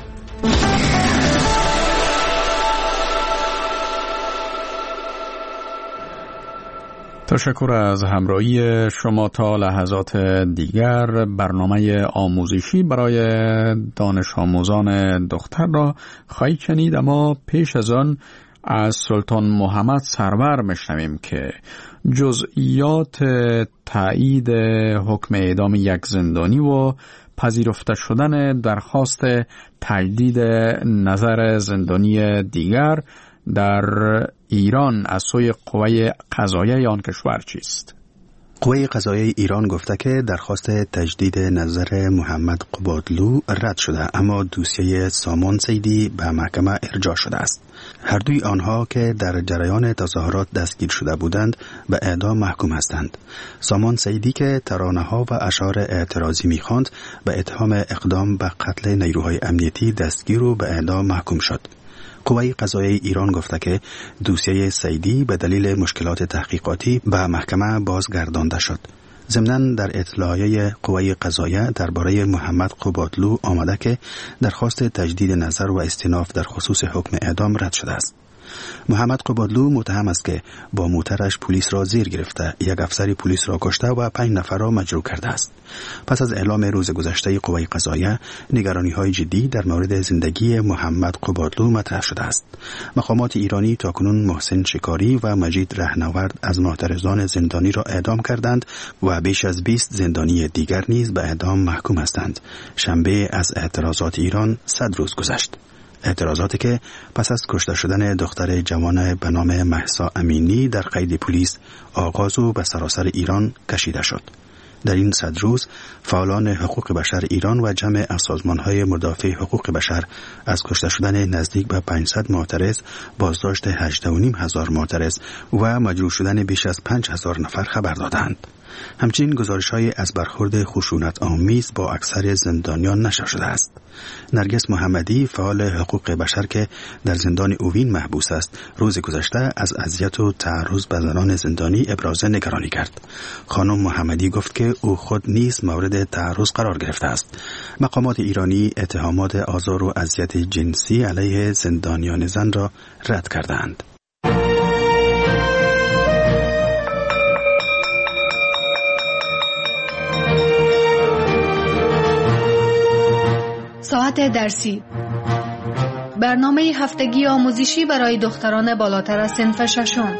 تشکر از همراهی شما. تا لحظات دیگر برنامه آموزشی برای دانش آموزان دختر را خواهید شنید، اما پیش از آن از سلطان محمد سرور میشنویم که جزئیات تایید حکم اعدام یک زندانی و پذیرفته شدن درخواست تجدید نظر زندانی دیگر در ایران از سوی قوه قضاییه آن کشور چیست؟ قوه قضاییه ایران گفته که درخواست تجدید نظر محمد قبادلو رد شده، اما دوسیه سامان سیدی به محکمه ارجاع شده است. هر دوی آنها که در جریان تظاهرات دستگیر شده بودند به اعدام محکوم هستند. سامان سیدی که ترانه‌ها و اشعار اعتراضی می‌خواند به اتهام اقدام به قتل نیروهای امنیتی دستگیر و به اعدام محکوم شد. قوه قضاییه ایران گفته که دوسیه سیدی به دلیل مشکلات تحقیقاتی به محکمه بازگردانده شد. ضمناً در اطلاعیه قوه قضاییه درباره محمد قبادلو آمده که درخواست تجدید نظر و استئناف در خصوص حکم اعدام رد شده است. محمد قبادلو متهم است که با موترش پلیس را زیر گرفته، یک افسر پلیس را کشته و پنج نفر را مجروح کرده است. پس از اعلام روز گذشته قوه قضاییه نگرانی‌های جدی در مورد زندگی محمد قبادلو مطرح شده است. مقامات ایرانی تاکنون محسن شکاری و مجید رهنورد از معترضان زندانی را اعدام کردند و بیش از بیست زندانی دیگر نیز به اعدام محکوم هستند. شنبه از اعتراضات ایران صد روز گذشت. اعتراضاتی که پس از کشته شدن دختر جوان به نام مهسا امینی در قید پلیس آغاز و به سراسر ایران کشیده شد. در این صد روز فعالان حقوق بشر ایران و جمع از سازمان‌های مدافع حقوق بشر از کشته شدن نزدیک به پانصد معترض، بازداشت هجده و نیم هزار معترض و مجروح شدن بیش از پنج هزار نفر خبر دادند. همچنین گزارش‌های از برخورد خشونت آمیز با اکثر زندانیان نشر شده است. نرگس محمدی فعال حقوق بشر که در زندان اوین محبوس است، روز گذشته از اذیت و تعرض به زنان زندانی ابراز نگرانی کرد. خانم محمدی گفت که او خود نیز مورد تعرض قرار گرفته است. مقامات ایرانی اتهامات آزار و اذیت جنسی علیه زندانیان زن را رد کردند. ساعت درسی، برنامه هفتگی آموزشی برای دختران بالاتر از صنف ششم.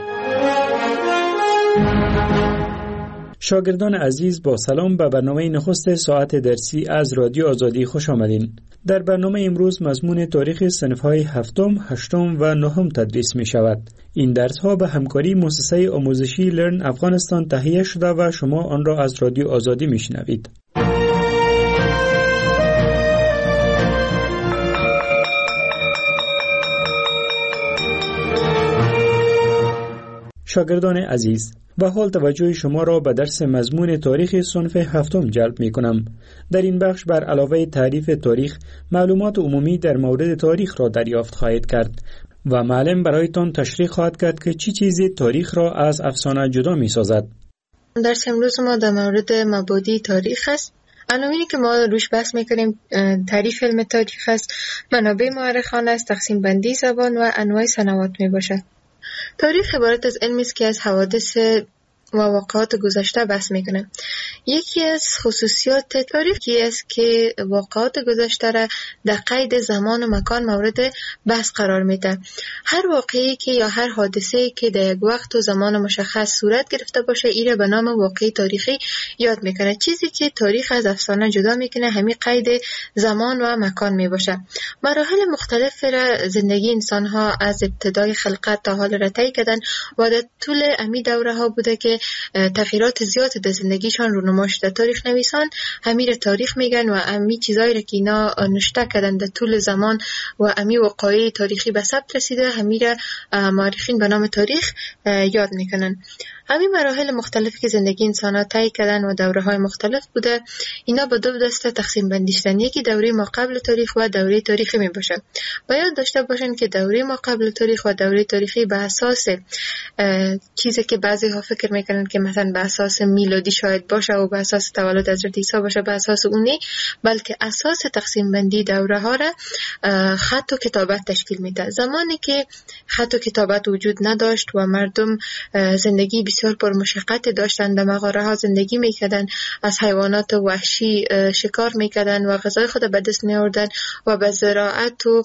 شاگردان عزیز با سلام به برنامه نخست ساعت درسی از رادیو آزادی خوش آمدین. در برنامه امروز مضمون تاریخ صنف‌های هفتم، هشتم و نهم تدریس می شود. این درس‌ها به همکاری مؤسسه آموزشی لرن افغانستان تهیه شده و شما آن را از رادیو آزادی می شنوید. شاگردان عزیز، به حال توجه شما را به درس مضمون تاریخ صنف هفتم جلب می کنم. در این بخش بر علاوه تعریف تاریخ، معلومات عمومی در مورد تاریخ را دریافت خواهید کرد و معلم برایتان تشریح خواهد کرد که چی چیزی تاریخ را از افسانه جدا می سازد. درس امروز ما در مورد مبادی تاریخ است. عناوینی که ما روش بحث میکنیم تعریف علم تاریخ است، منابع مورخانه است، تقسیم بندی زبان و انواع سنوات می باشد. تاریخ عبارت از علمی است که از حوادث و واقعات گذشته بحث میکنه. یکی از خصوصیات تاریخی است که واقعات گذشته را در قید زمان و مکان مورد بحث قرار میده. هر واقعی که یا هر حادثه‌ای که در یک وقت و زمان مشخص صورت گرفته باشه ایره به نام واقعی تاریخی یاد میکنه. چیزی که تاریخ از افسانه جدا میکنه همین قید زمان و مکان میباشه. مراحل مختلف را زندگی انسان ها از ابتدای خلقت تا حال را طی کردن و در طول امی دوره ها بوده که تغییرات زیاد در زندگیشان رونما شده. تاریخ نویسان همین را تاریخ میگن و امی چیزایی را که اینا نشته کردن در طول زمان و امی وقایع تاریخی به ثبت رسیده همین را مورخین به نام تاریخ یاد میکنن. همین مراحل مختلفی که زندگی انسان ها طی کردن و دوره های مختلف بوده اینا به دو دسته تقسیم بندی شدن. یکی دوره ما قبل تاریخ و دوره تاریخی می باشه. باید داشته باشن که دوره ما قبل تاریخ و دوره تاریخی به اساس چیزی که بعضی ها فکر میکنن که مثلا به اساس میلادی شاید باشه و به اساس تولد حضرت عیسی باشه، به اساس اونی، بلکه اساس تقسیم بندی دوره ها را خط و کتابت تشکیل میده. زمانی که خط و کتابت وجود نداشت و مردم زندگی بسیار پر مشقت داشتن، در مغاره ها زندگی میکردن، از حیوانات وحشی شکار میکردن و غذای خود به دست میآوردن و به زراعت و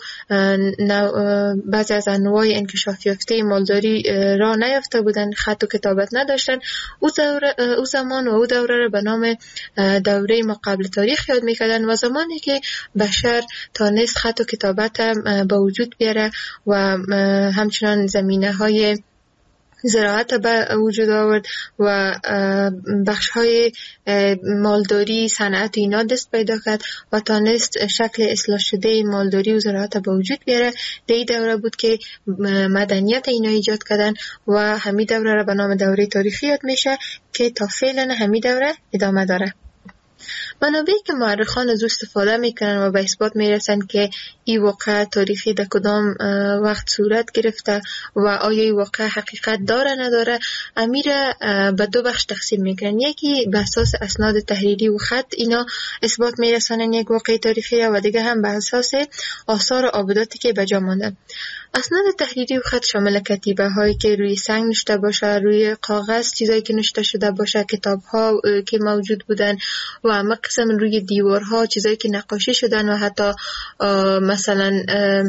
بعضی از انواع انکشاف یافته مالداری را نیافته بودن، خط و کتابت نداشتن. او, او زمان و او دوره را به نام دوره ما قبل تاریخ یاد میکردن و زمانی که بشر تانست خط و کتابت به وجود بیاره و همچنان زمینه های زراعت به وجود آورد و بخش های مالداری، صنعت اینا دست پیدا کرد و تانست شکل اصلاح شده مالداری و زراعت به وجود بیاره. در این دوره بود که مدنیت اینا ایجاد کردن و همین دوره را به نام دوره تاریخی یاد میشه که تا فعلا همین دوره ادامه داره. منابعی که مورخان از استفاده میکنن و به اثبات میرسن که این واقعه تاریخی در کدام وقت صورت گرفته و آیا این واقعه حقیقت داره نداره، امیره به دو بخش تقسیم میکنن. یکی به اساس اسناد تحریری و خط اینا اثبات میرسنن یک واقعه تاریخی و دیگه هم به اساس آثار و آبداتی که به جا مانده. اسناد تحریری و خط شامل کتیبه هایی که روی سنگ نشته باشه، روی کاغذ چیزایی که نشته شده باشه، کتاب ها که موجود بودن و اما قسم روی دیوارها چیزایی که نقاشی شدن و حتی مثلا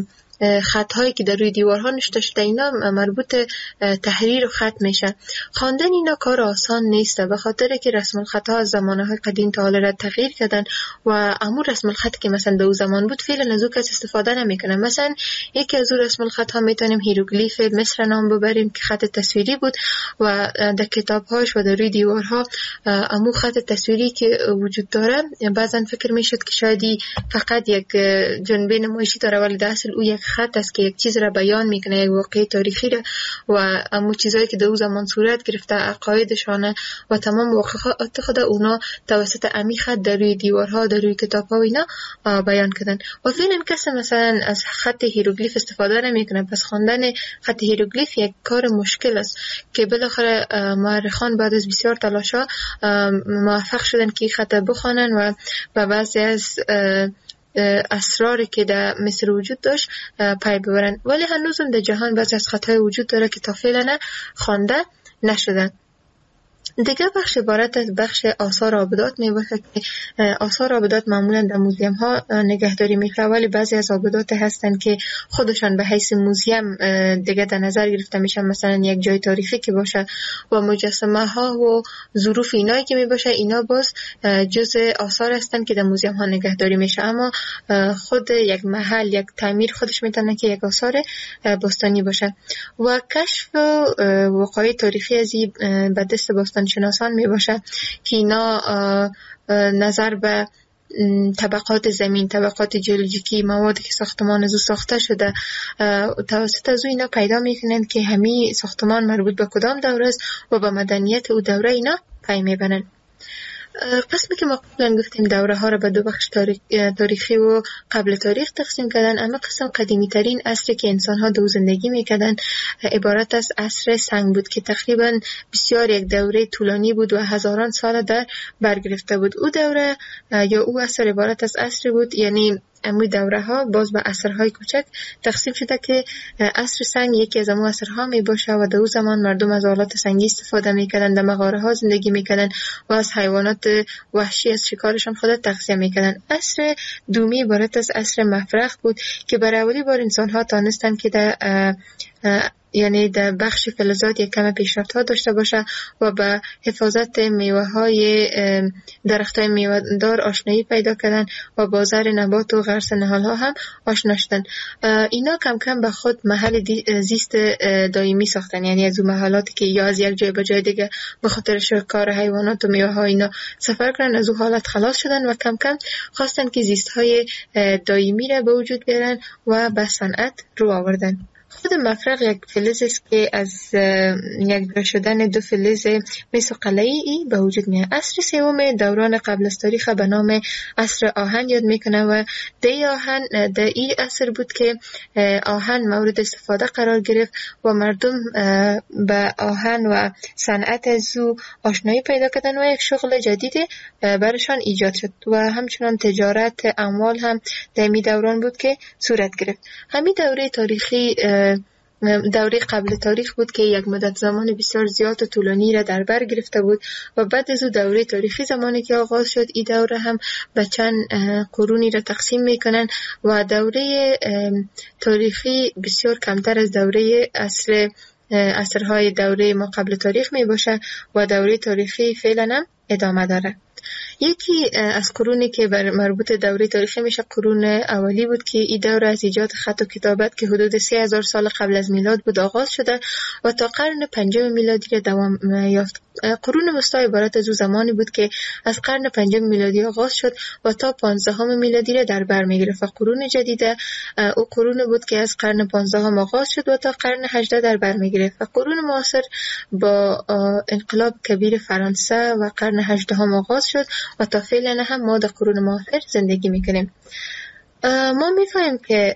خط هایی که در روی دیوارها نشته شده اینا مربوط تحریر و خط میشه. خواندن اینا کار آسان نیست به خاطر که رسم الخط ها از زمانه های قدیم تا حال را تغییر کردن و امور رسم الخط که مثلا در اون زمان بود فعلا از او کس استفاده نمیکنه. مثلا یکی از اون رسم الخط ها میتونیم هیروگلیف مصر نام ببریم که خط تصویری بود و در کتاب هاش و در روی دیوارها امور خط تصویری که وجود داره بعضا فکر میشد که شاید فقط یک جنبه نمایشی داره ولی در اصل او یک خط است که یک چیز را بیان میکنه، یک واقعه تاریخی را و امو چیزایی که در اون زمان صورت گرفته، عقایدشان و تمام واقعات خود اونا توسط امی خط در روی دیوارها، در روی کتاب‌ها و اینا بیان کردن. و فعلا کسی مثلا از خط هیروگلیف استفاده نمیکنه، پس خواندن خط هیروگلیف یک کار مشکل است که بالاخره مورخان بعد از بسیار تلاش‌ها موفق شدن که خط بخوانن و به بعضی از اسراری که در مصر وجود داشت پی ببرن. ولی هنوز در جهان بعضی از خطای وجود داره که تا فعلا خوانده نشدن. دیگه بخش عبارت از بخش آثار آبدات می باشه که آثار آبدات معمولا در موزیم ها نگهداری میشه، ولی بعضی از آبدات هستن که خودشان به حیث موزیم دیگه در نظر گرفته میشن، مثلا یک جای تاریخی که باشه و مجسمه ها و ظروف اینایی که می باشه اینا باز جزء آثار هستن که در موزیم ها نگهداری میشه. اما خود یک محل، یک تعمیر خودش میتونه که یک آثار باستانی باشه. و کشف وقایع تاریخی از این به دست باستان شناسان می باشه که اینا نظر به طبقات زمین، طبقات جیولوژیکی، موادی که ساختمان از او ساخته شده توسط از او اینا پیدا میکنن که همین ساختمان مربوط به کدام دوره است و به مدنیت او دوره اینا پی میبرن. قسمی که ما قبلا گفتیم دوره ها را به دو بخش تاریخی و قبل تاریخ تقسیم کردن، اما قسم قدیمی ترین عصری که انسان ها دو زندگی میکردن عبارت از عصر سنگ بود که تقریبا بسیار یک دوره طولانی بود و هزاران سال در بر گرفته بود. او دوره یا او عصر عبارت از عصری بود، یعنی اموی دوره ها باز به عصرهای کوچک تقسیم شده که عصر سنگ یکی از امو عصرها می باشه و در اون زمان مردم از آلات سنگی استفاده میکردن، در مغاره ها زندگی میکردن و از حیوانات وحشی از شکارشان خود تغذیه میکردن. عصر دومی عبارت از عصر مفرخ بود که برای اولی بار انسان ها تانستن که در یعنی در بخش فلزات یک کم پیشرفت ها داشته باشه و به حفاظت میوه های درخت های میوه دار آشنایی پیدا کردن و بازار نبات و غرس نهال ها هم آشنا شدن. اینا کم کم به خود محل زیست دائمی ساختن، یعنی از اون محلاتی که یا از یک جای به جای دیگه به خاطر شکار حیوانات و میوه ها اینا سفر کردن، از اون حالت خلاص شدن و کم کم خواستن که زیست های دائمی را به وجود بیارن و به صنعت رو آوردن. خود مفرغ یک فلز است که از یک جا شدن دو فلز مسوقله‌ای به وجود میاد. عصر سوم دوران قبل از تاریخ به نام عصر آهن یاد میکنه و دی آهن در این عصر بود که آهن مورد استفاده قرار گرفت و مردم به آهن و صنعت از او آشنایی پیدا کردن و یک شغل جدید برشان ایجاد شد و همچنان تجارت اموال هم در این دوران بود که صورت گرفت. همین دوره تاریخی دوره قبل تاریخ بود که یک مدت زمان بسیار زیاد و طولانی را در بر گرفته بود و بعد از او دوره تاریخی زمانی که آغاز شد این دوره هم به چند قرونی را تقسیم میکنن و دوره تاریخی بسیار کمتر از دوره عصر عصرهای دوره ما قبل تاریخ می باشه و دوره تاریخی فعلا هم ادامه داره. یکی از قرونی که بر مربوط دوره تاریخی میشه قرون اولی بود که این دوره از ایجاد خط و کتابت که حدود سه هزار سال قبل از میلاد بود آغاز شده و تا قرن پنجم میلادی را دوام یافت. قرون وسطی عبارت از او زمانی بود که از قرن پنجم میلادی آغاز شد و تا پانزدهم میلادی را در بر میگرفت و قرون جدیده او قرون بود که از قرن پانزدهم آغاز شد و تا قرن هجدهم در بر میگرفت و قرون معاصر با انقلاب کبیر فرانسه و قرن هجدهم آغاز شد و تا فعلا هم ما در قرون معاصر زندگی میکنیم. ما میفهمیم که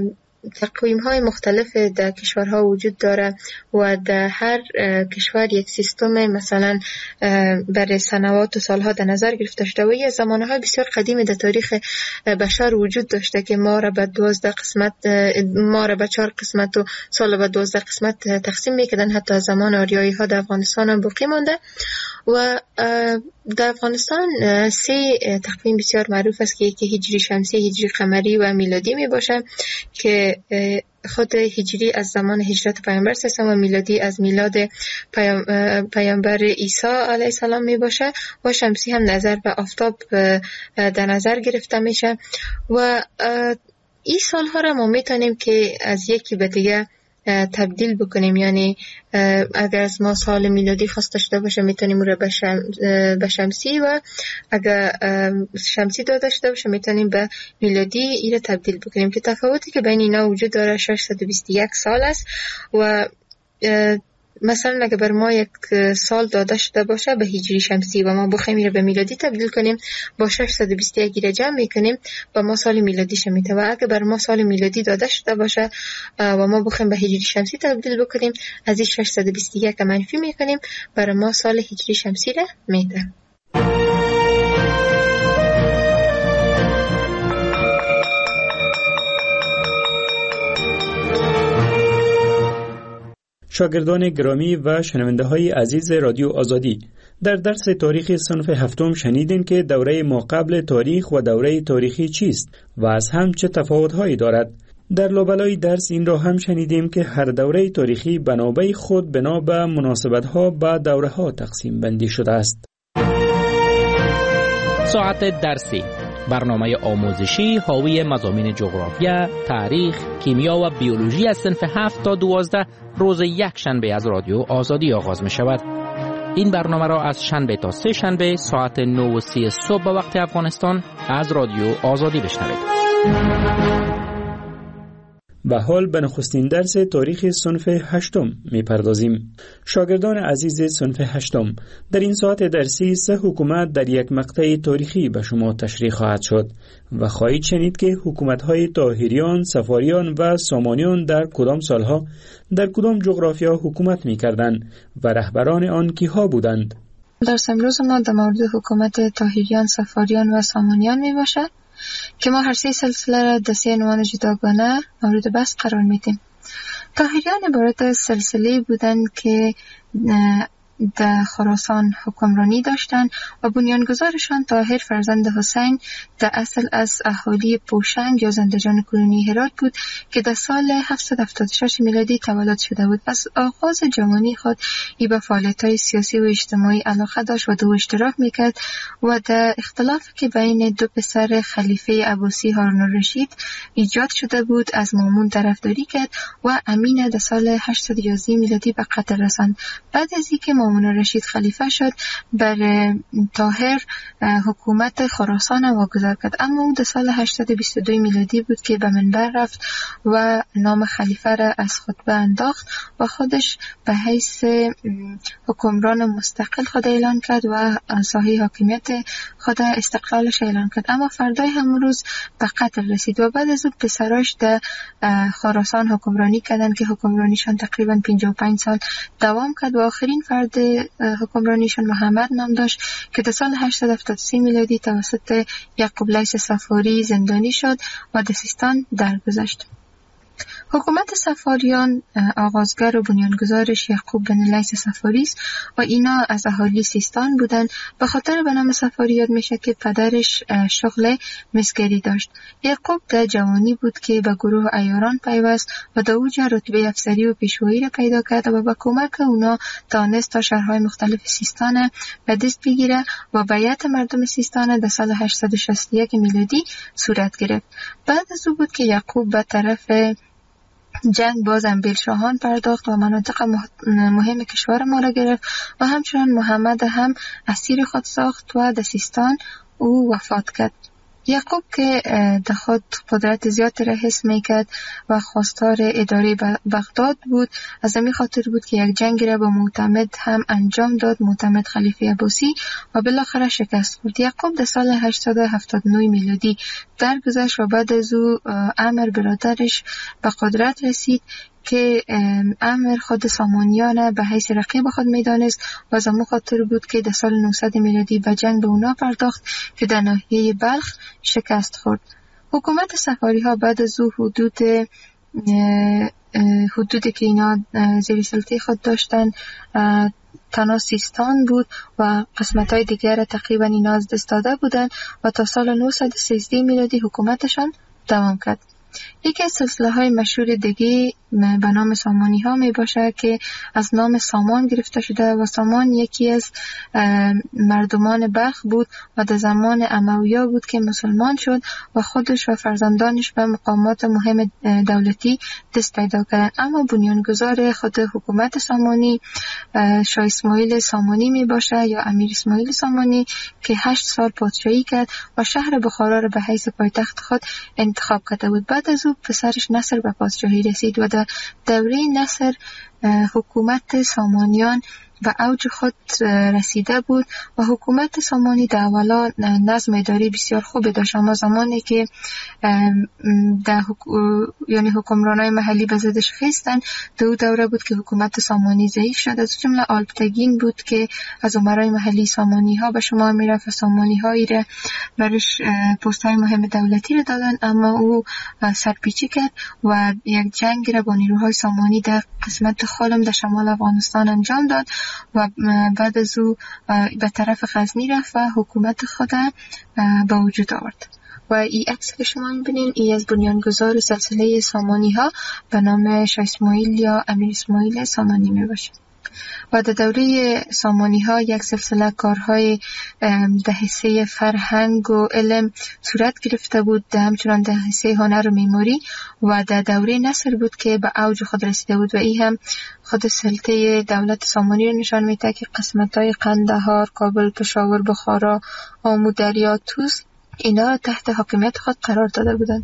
تقویم های مختلف در کشورها وجود داره و در هر کشور یک سیستم مثلا برای سنوات و سالها در نظر گرفته شده و یه زمانه های بسیار قدیمی در تاریخ بشر وجود داشته که ما را به دوازده قسمت ما را به چهار قسمت و سال به دوازده قسمت تقسیم میکردن. حتی از زمان آریایی ها در افغانستان هم باقی مانده و در افغانستان سه تقویم بسیار معروف است که یکی هجری شمسی، هجری قمری و میلادی می باشه که خود هجری از زمان هجرت پیامبر هست و میلادی از میلاد پیامبر عیسی علیه السلام می باشه و شمسی هم نظر به آفتاب در نظر گرفته میشه و این سالها را ما میتونیم که از یکی به دیگه تبدیل بکنیم، یعنی اگر از ما سال میلادی خواسته شده باشه میتونیم اون رو به شم... شمسی و اگر شمسی داده شده باشه میتونیم به میلادی این رو تبدیل بکنیم که تفاوتی که بین اینا وجود داره ششصد و بیست و یک سال است و مثلا اگه بر ما یک سال داده شده باشه به هجری شمسی و ما بخوایم این رو به میلادی تبدیل کنیم با ششصد و بیست و یک جمع میکنیم با ما سال میلادی شمیته و اگه بر ما سال میلادی داده شده باشه و ما بخوایم به هجری شمسی تبدیل بکنیم از این ششصد و بیست و یک منفی میکنیم بر ما سال هجری شمسی را میده. شاگردان گرامی و شنونده های عزیز رادیو آزادی، در درس تاریخ صنف هفتم شنیدیم که دوره ما قبل تاریخ و دوره تاریخی چیست و از هم چه تفاوت‌هایی دارد. در لابلای درس این را هم شنیدیم که هر دوره تاریخی بنابه خود بنا به مناسبت‌ها به دوره‌ها تقسیم بندی شده است. ساعت درسی، برنامه آموزشی حاوی مضامین جغرافیا، تاریخ، کیمیا و بیولوژی از صنف هفت تا دوازده روز یک شنبه از رادیو آزادی آغاز می شود. این برنامه را از شنبه تا سه شنبه ساعت نه و سی صبح به وقت افغانستان از رادیو آزادی بشنوید. و حال به نخستین درس تاریخ صنف هشتم می پردازیم. شاگردان عزیز صنف هشتم، در این ساعت درسی سه حکومت در یک مقطع تاریخی به شما تشریح خواهد شد و خواهید شنید که حکومت‌های طاهریان، صفاریان و سامانیان در کدام سالها در کدام جغرافیا حکومت می‌کردند و رهبران آن کیها بودند. درس امروز ما در مورد حکومت طاهریان، صفاریان و سامانیان می باشه. که ما هر سه سلسله را در سه عنوان جداگانه مورد بحث قرار میدیم. طاهریان عبارت سلسله بودند که در خراسان حکمرانی داشتند و بنیانگذارشان طاهر فرزند حسین در اصل از اهالی پوشنگ یا زندجان کنونی هرات بود که در سال هفتصد و هفتاد و شش میلادی تولد شده بود. از آغاز جوانی خود ای به فعالیت‌های سیاسی و اجتماعی علاقه داشت و دو اشتراک میکرد و در اختلافی که بین دو پسر خلیفه عباسی هارون الرشید ایجاد شده بود از مامون طرفداری کرد و امین در سال هشتصد و یازده میلادی به قتل رساند. بعد از اینکه مامون الرشید خلیفه شد، بر طاهر حکومت خراسان واگذار کرد، اما او در سال هشتصد و بیست و دو میلادی بود که به منبر رفت و نام خلیفه را از خطبه انداخت و خودش به حیث حکمران مستقل خود اعلان کرد و ساحه حاکمیت خود استقلالش اعلان کرد. اما فردای همون روز به قتل رسید و بعد از او پسراش در خراسان حکمرانی کردند که حکمرانیشان تقریبا پنجاه و پنج سال دوام کرد و آخرین فرد حکمرانیشان محمد نام داشت که در سال هشتصد و هفتاد و سه میلادی توسط یعقوب لیث صفاری زندانی شد و در سیستان درگذشت. حکومت صفاریان آغازگر و بنیانگذارش یعقوب بن لیث صفاری است و اینا از اهالی سیستان بودند. به خاطر به نام صفاری یاد میشه که پدرش شغل مسگری داشت. یعقوب در جوانی بود که به گروه عیاران پیوست و در اوج رتبه افسری و پیشوایی را پیدا کرد و با کمک اونا توانست تا شهرهای مختلف سیستان به دست بگیره و بیعت مردم سیستان در سال هشتصد و شصت و یک میلادی صورت گرفت. بعد از او بود که یعقوب به طرف جنگ باز انبیل شاهان پرداخت و مناطق مهم کشور ما را گرفت و همچنان محمد هم اسیر خود ساخت و در سیستان او وفات کرد. یعقوب که در خود قدرت زیاد را حس میکرد و خواستار اداره بغداد بود، از همین خاطر بود که یک جنگ را با معتمد هم انجام داد، معتمد خلیفه عباسی، و بالاخره شکست خورد. یعقوب در سال هشتصد و هفتاد و نه میلادی درگذشت و بعد از او عمر برادرش به قدرت رسید که عمر خود سامانیان به حیث رقیب خود میدانست و از همون خاطر بود که در سال نهصد میلادی به جنگ به اونا پرداخت که در ناحیه بلخ شکست خورد. حکومت صفاری ها بعد از او حدود حدودی که اینا زیر سلطه خود داشتن تنها سیستان بود و قسمت های دیگر تقریبا اینا از دست داده بودن و تا سال نهصد و سیزده میلادی حکومتشان دوام کرد. یکی از سلسله های مشهور دیگه به نام سامانی ها می باشه که از نام سامان گرفته شده و سامان یکی از مردمان بلخ بود و در زمان امویا بود که مسلمان شد و خودش و فرزندانش به مقامات مهم دولتی دست پیدا کردند. اما بنیانگذار خود حکومت سامانی شاه اسماعیل سامانی می باشه یا امیر اسماعیل سامانی که هشت سال پادشاهی کرد و شهر بخارا را به حیث پایتخت خود انتخاب کرده بود. بعد از او پسرش نصر به پادشاهی رسید و در دوره نصر حکومت سامانیان و اوج خود رسیده بود و حکومت سامانی در اولا نظم اداری بسیار خوب داشت، اما زمانی که در حک... یعنی حکمرانای محلی به ضدش خیستن، دو دوره بود که حکومت سامانی ضعیف شد. از جمله آلپتگین بود که از امرای محلی سامانی ها به شما میرفت و سامانی هایی را برش پست های مهم دولتی را دادن، اما او سرپیچی کرد و یک جنگ را با نیروهای سامانی در قسمت خالم در شمال افغانستان انجام داد و بعد از او به طرف غزنی رفت و حکومت خود به وجود آورد. و این عکس که شما می‌بینید ای از بنیانگذار سلسله سامانی ها به نام شاه اسماعیل یا امیر اسماعیل سامانی میباشه. و در دوره سامانی ها یک سلسله کارهای در حیثه فرهنگ و علم صورت گرفته بود، در همچنان در حیثه هنر و معماری، و در دوره نصر بود که به اوج خود رسیده بود و این هم خود سلطه دولت سامانی رو نشان میده که قسمت‌های قندهار، کابل، پشاور، بخارا، آمو دریا، توس اینا تحت حاکمیت خود قرار داده بودند.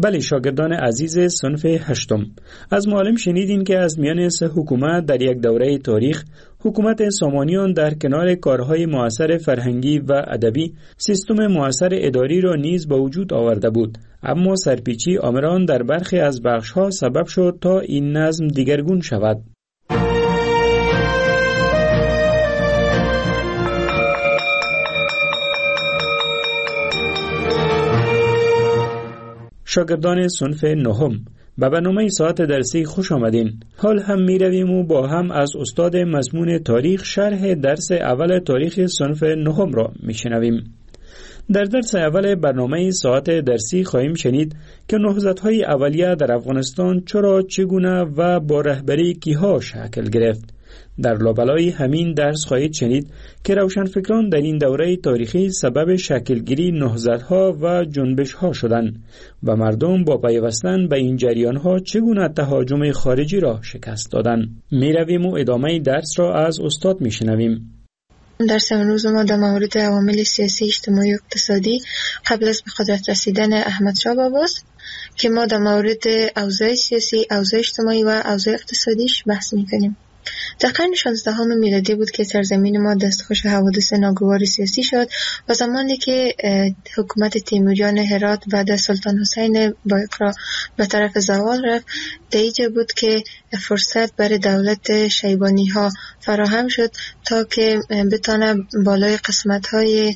بله شاگردان عزیز صنف هشتم، از معلم شنیدین که از میان سه حکومت در یک دوره تاریخ حکومت سامانیان در کنار کارهای مؤثر فرهنگی و ادبی سیستم مؤثر اداری را نیز به وجود آورده بود، اما سرپیچی آمران در برخی از بخش‌ها سبب شد تا این نظم دیگرگون شود. شاگردان صنف نهم، به برنامه ساعت درسی خوش آمدین. حال هم می رویم و با هم از استاد مضمون تاریخ شرح درس اول تاریخ صنف نهم را می شنویم. در درس اول برنامه ساعت درسی خواهیم شنید که نهضت‌های اولیه در افغانستان چرا، چگونه و با رهبری کیها شکل گرفت. در لابلای همین درس خواهید شنید که روشنفکران در این دوره تاریخی سبب شکلگیری نهضت‌ها و جنبش‌ها شدند و مردم با پیوستن به این جریان‌ها چگونه تهاجم خارجی را شکست دادند. می‌رویم و ادامه درس را از استاد می‌شنویم. درس امروز ما در مورد عوامل سیاسی، اجتماعی و اقتصادی قبل از به قدرت رسیدن احمد شاه باباست که ما در مورد اوضاع سیاسی، اوضاع اجتماعی و اوضاع اقتصادیش بحث می‌کنیم. در قرن شانزدهم میلادی بود که سرزمین ما دستخوش حوادث ناگوار سیاسی شد و زمانی که حکومت تیموریان هرات بعد از سلطان حسین با اقرا به طرف زوال رفت، دیجه بود که فرصت برای دولت شیبانی ها فراهم شد تا که بتانه بالای قسمت های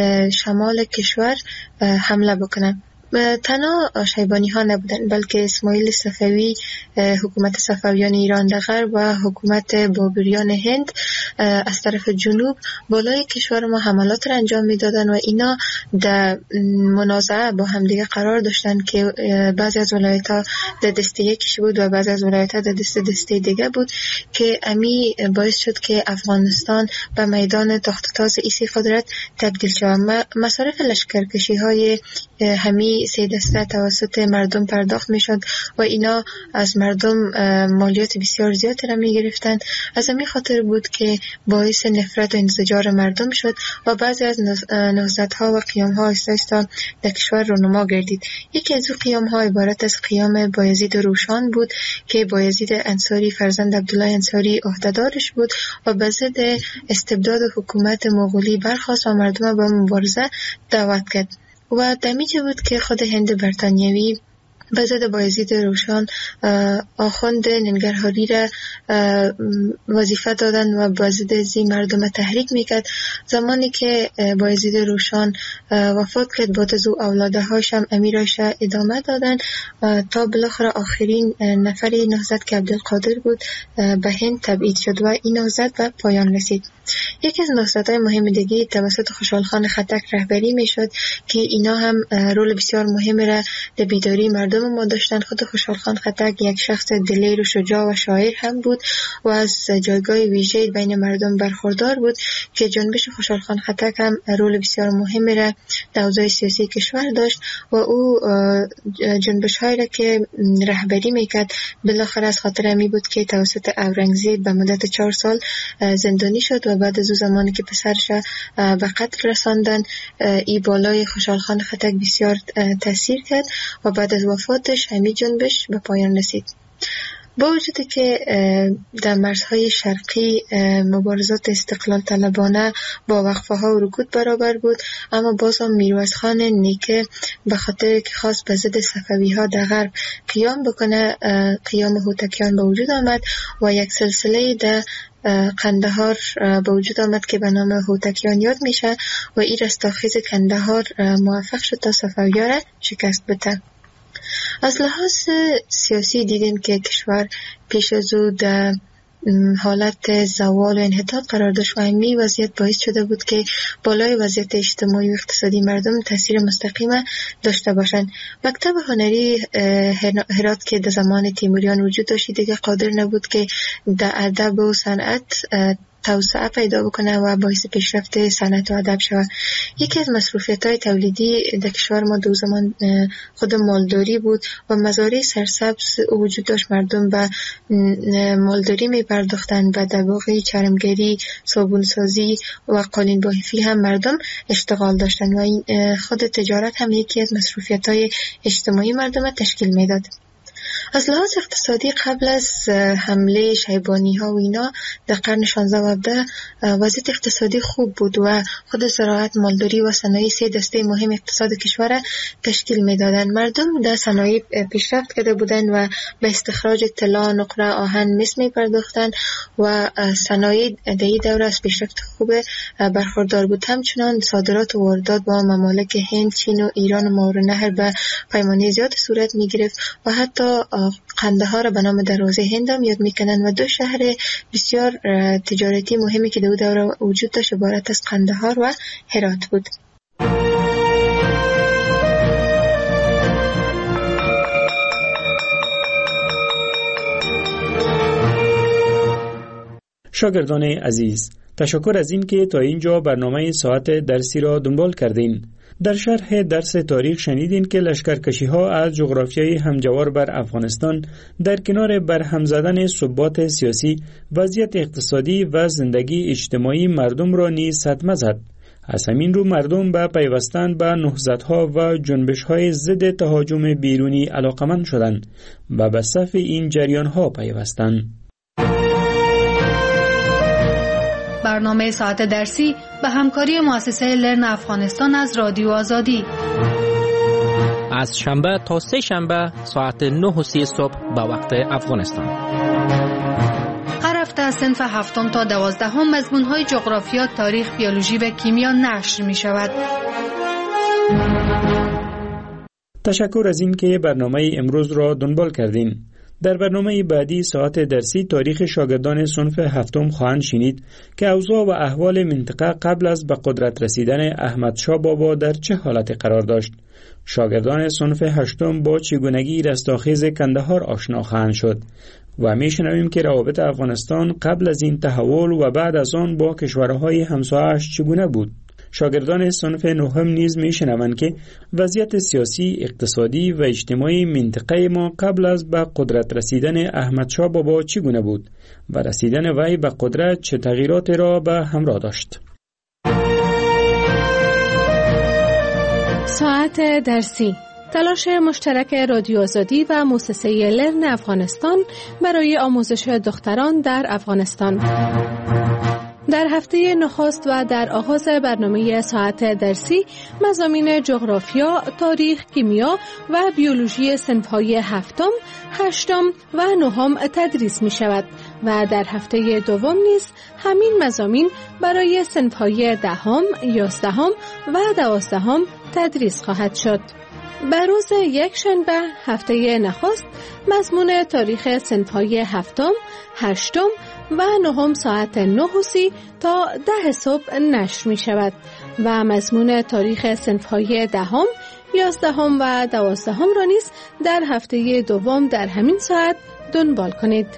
شمال کشور حمله بکنه. تنها شیبانی ها نبودن بلکه اسماعیل صفوی، حکومت صفویان ایران در غرب و حکومت بابریان هند از طرف جنوب بالای کشور ما حملات را انجام میدادن و اینا در منازعه با همدیگه قرار داشتن که بعضی از ولایت ها در دسته یکیش بود و بعضی از ولایت ها در دسته دسته دیگه بود که امی باعث شد که افغانستان به میدان تخت تاز ایسی قدرت تبدیل شد. مصارف لشکرکشی های همی سه دسته توسط مردم پرداخت می شد و اینا از مردم مالیات بسیار زیاد را می گرفتند. از همین خاطر بود که باعث نفرت و انزجار مردم شد و بعضی از نهضت ها و قیام ها ایستا ایستا در کشور رونما گردید. یکی از او قیام ها عبارت از قیام بایزید روشان بود که بایزید انصاری فرزند عبدالله انصاری عهده‌دارش بود و به ضد استبداد حکومت مغولی برخاست و مردم به مبارزه دعوت کرد. و دمیجه بود که خود هند برطانیوی به ضد بایزید روشان آخوند ننگرهاری را وظیفه دادن و به ضد ازی مردم تحریک میکرد. زمانی که بایزید روشان وفات کرد بعد از او اولاده هاش هم امیرش ادامه دادن تا بالاخره آخرین نفری نهضت که عبدالقادر بود به هند تبعید شد و این نهضت به پایان رسید. یکی از نهضت‌های مهم دیگه توسط خوشحال خان خټک رهبری میشد که اینا هم رول بسیار مهم را در بیداری مردم ما داشتن. خود خوشحال خان خټک یک شخص دلیر و شجاع و شاعر هم بود و از جایگاه ویژه‌ای بین مردم برخوردار بود که جنبش خوشحال خان خټک هم رول بسیار مهم را در اوضاع سیاسی کشور داشت و او جنبش‌هایی را که رهبری میکرد بالاخره از خاطر همی بود که توسط اورنگزیب به مدت چهار سال زندانی شد و بعد از او زمانی که پسرش به قتل رساندن ای بالای خوشحال خان خټک بسیار تاثیر کرد و بعد از وفاتش همین جنبش به پایان رسید. با وجودی که در مرزهای شرقی مبارزات استقلال طلبانه با وقفه ها و رکود برابر بود، اما باز هم میرویس خان نیکه به خاطر که خواست به ضد صفوی ها در غرب قیام بکنه، قیام هوتکیان به وجود آمد و یک سلسله در قندهار به وجود آمد که به نام هوتکیان یاد میشه و این رستاخیز قندهار موفق شد تا صفوی‌ها را شکست بده. از لحاظ سیاسی دیدیم که کشور پیش از او در حالت زوال و انحطاط قرار داشت و همین وضعیت باعث شده بود که بالای وضعیت اجتماعی و اقتصادی مردم تاثیر مستقیم داشته باشند. مکتب هنری هرات که در زمان تیموریان وجود داشت دیگه قادر نبود که در ادب و صنعت توسعه پیدا بکنه و باعث پیشرفت صنعت و ادب شود. یکی از مصروفیت‌های تولیدی در کشور ما دو زمان خود مالداری بود و مزارع سرسبز وجود داشت. مردم به مالداری می پرداختند و در واقع چرمگری، صابونسازی و قالین بافی هم مردم اشتغال داشتند و این خود تجارت هم یکی از مصروفیت‌های اجتماعی مردم تشکیل میداد. از لحاظ اقتصادی قبل از حمله شیبانی ها و اینا در قرن شانزده و هفده وضعیت اقتصادی خوب بود و خود زراعت، مالداری و صنایع سه دسته مهم اقتصاد کشور تشکیل میدادند. مردم در صنایع پیشرفت کرده بودند و به استخراج طلا، نقره، آهن، مس می پرداختند و صنایع در این دوره از پیشرفت خوب برخوردار بود. همچنان صادرات و واردات با ممالک هند، چین و ایران و ماورالنهر به پیمانه زیاد صورت می گرفت و حتی قندهار را به نام دروازه هند هم یاد میکنن و دو شهر بسیار تجارتی مهمی که در دوره وجود داشت عبارت از قندهار و هرات بود. شاگردان عزیز، تشکر از این که تا اینجا برنامه ساعت درسی را دنبال کردین. در شرح درس تاریخ شنیدین که لشکرکشی ها از جغرافیای همجوار بر افغانستان در کنار برهم زدن ثبات سیاسی، وضعیت اقتصادی و زندگی اجتماعی مردم را نیز صدمه زد. از همین رو مردم به پیوستن به نهضت‌ها و جنبش‌های ضد تهاجم بیرونی علاقمند شدند و به صف این جریان‌ها پیوستند. برنامه ساعت درسی به همکاری مؤسسه لرن افغانستان از رادیو آزادی از شنبه تا سه شنبه ساعت نه و سی صبح به وقت افغانستان. هر هفته از صنف هفتم تا دوازدهم مضمون‌های جغرافیا، تاریخ، بیولوژی و کیمیا نشر می شود. تشکر از این که برنامه امروز را دنبال کردین. در برنامه بعدی ساعت درسی تاریخ شاگردان صنف هفتم خواهند شنید که اوضاع و احوال منطقه قبل از به قدرت رسیدن احمد شاه بابا در چه حالتی قرار داشت. شاگردان صنف هشتم با چگونگی رستاخیز کندهار آشنا خواهند شد و میشنویم که روابط افغانستان قبل از این تحول و بعد از آن با کشورهای همسایه‌اش چگونه بود. شاگردان صنف نهم نیز میشنوند که وضعیت سیاسی، اقتصادی و اجتماعی منطقه ما قبل از به قدرت رسیدن احمد شاه بابا چگونه بود و رسیدن وی به قدرت چه تغییراتی را به همراه داشت. ساعت درسی، تلاش مشترک رادیو آزادی و مؤسسه لرن افغانستان برای آموزش دختران در افغانستان. در هفته نخست و در آغاز برنامه ساعت درسی مضامین جغرافیا، تاریخ، کیمیا و بیولوژی صنف‌های هفتم، هشتم و نهم تدریس می شود و در هفته دوم نیز همین مضامین برای صنف‌های دهم، یازدهم و دوازدهم تدریس خواهد شد. بر روز یک شنبه هفته نخست مضمون تاریخ صنف‌های هفتم، هشتم و نهم ساعت نه و سی تا ده صبح نشر می شود و مضمون تاریخ صنف‌های دهم، یازدهم و دوازدهم را نیز در هفته دوم در همین ساعت دنبال کنید.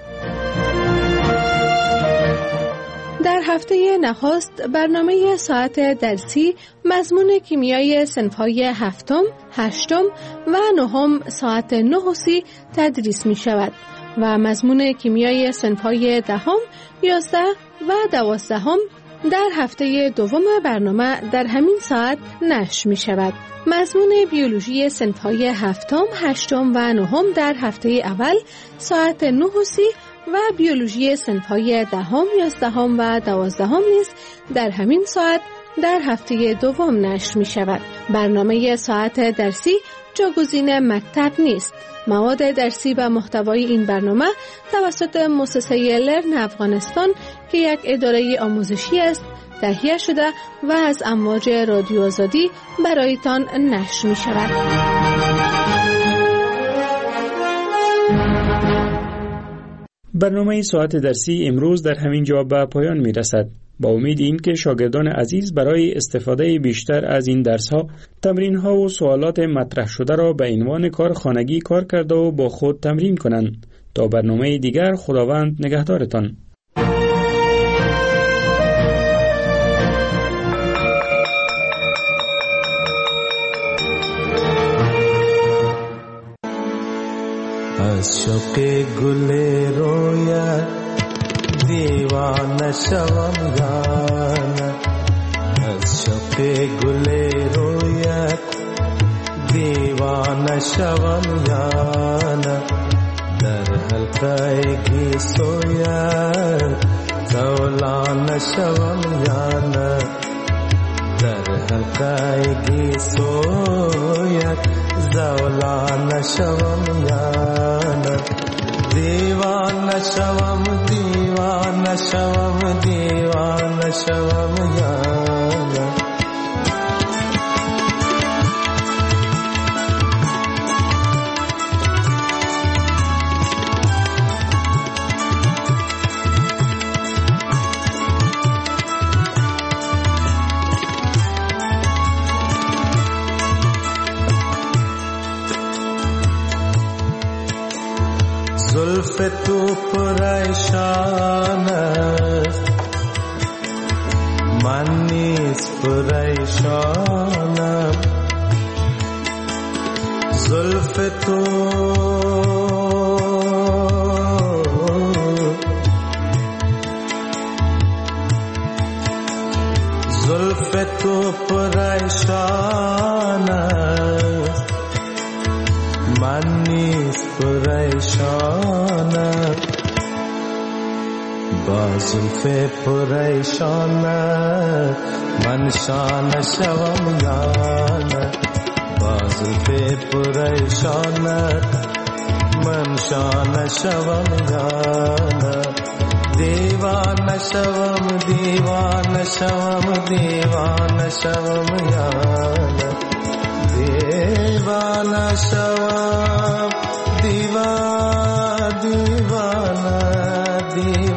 در هفته نخست برنامه ساعت درسی مضمون کیمیای صنف‌های هفتم، هشتم و نهم ساعت نه و سی تدریس می شود و مضمون کیمیای صنف‌های دهم، یازده و دوازدهم در هفته دوم برنامه در همین ساعت نشر می شود. مضمون بیولوژی صنف‌های هفتم، هشتم و نهم در هفته اول ساعت نه و سی و بیولوژی صنف‌های دهم، یازدهم و دوازدهم نیز در همین ساعت در هفته دوم نشر می شود. برنامه ساعت درسی جاگزین مکتب نیست. مواد درسی و محتوای این برنامه توسط مؤسسه لرن افغانستان که یک اداره آموزشی است تهیه شده و از امواج رادیو آزادی برایتان نشر می شود. برنامه ساعت درسی امروز در همین جا به پایان می رسد. با امید این که شاگردان عزیز برای استفاده بیشتر از این درس‌ها، تمرین‌ها و سوالات مطرح شده را به عنوان کار خانگی کار کرده و با خود تمرین کنند. تا برنامه دیگر، خداوند نگهدارتان. از شوق گل رویت دیوانه شوم یا نه از شوق گل رویت دیوانه شوم یا نه در حلقه گیسویت زولانه شوم یا نه در حلقه گیسویت زولانه شوم یا نه دیوانه شوم دیوانه شوم دیوانه شوم یا نه زلف تو پریشان است من نیز پریشانم زلف تو زلف تو پریشان است من نیز پریشانم با زلف پریشانم من شان شوم یا نه با زلف پریشانم من شان شوم یا نه دیوانه شوم دیوانه شوم دیوانه شوم یا نه دیوانه شوم دیوانه دیوانه دیوانه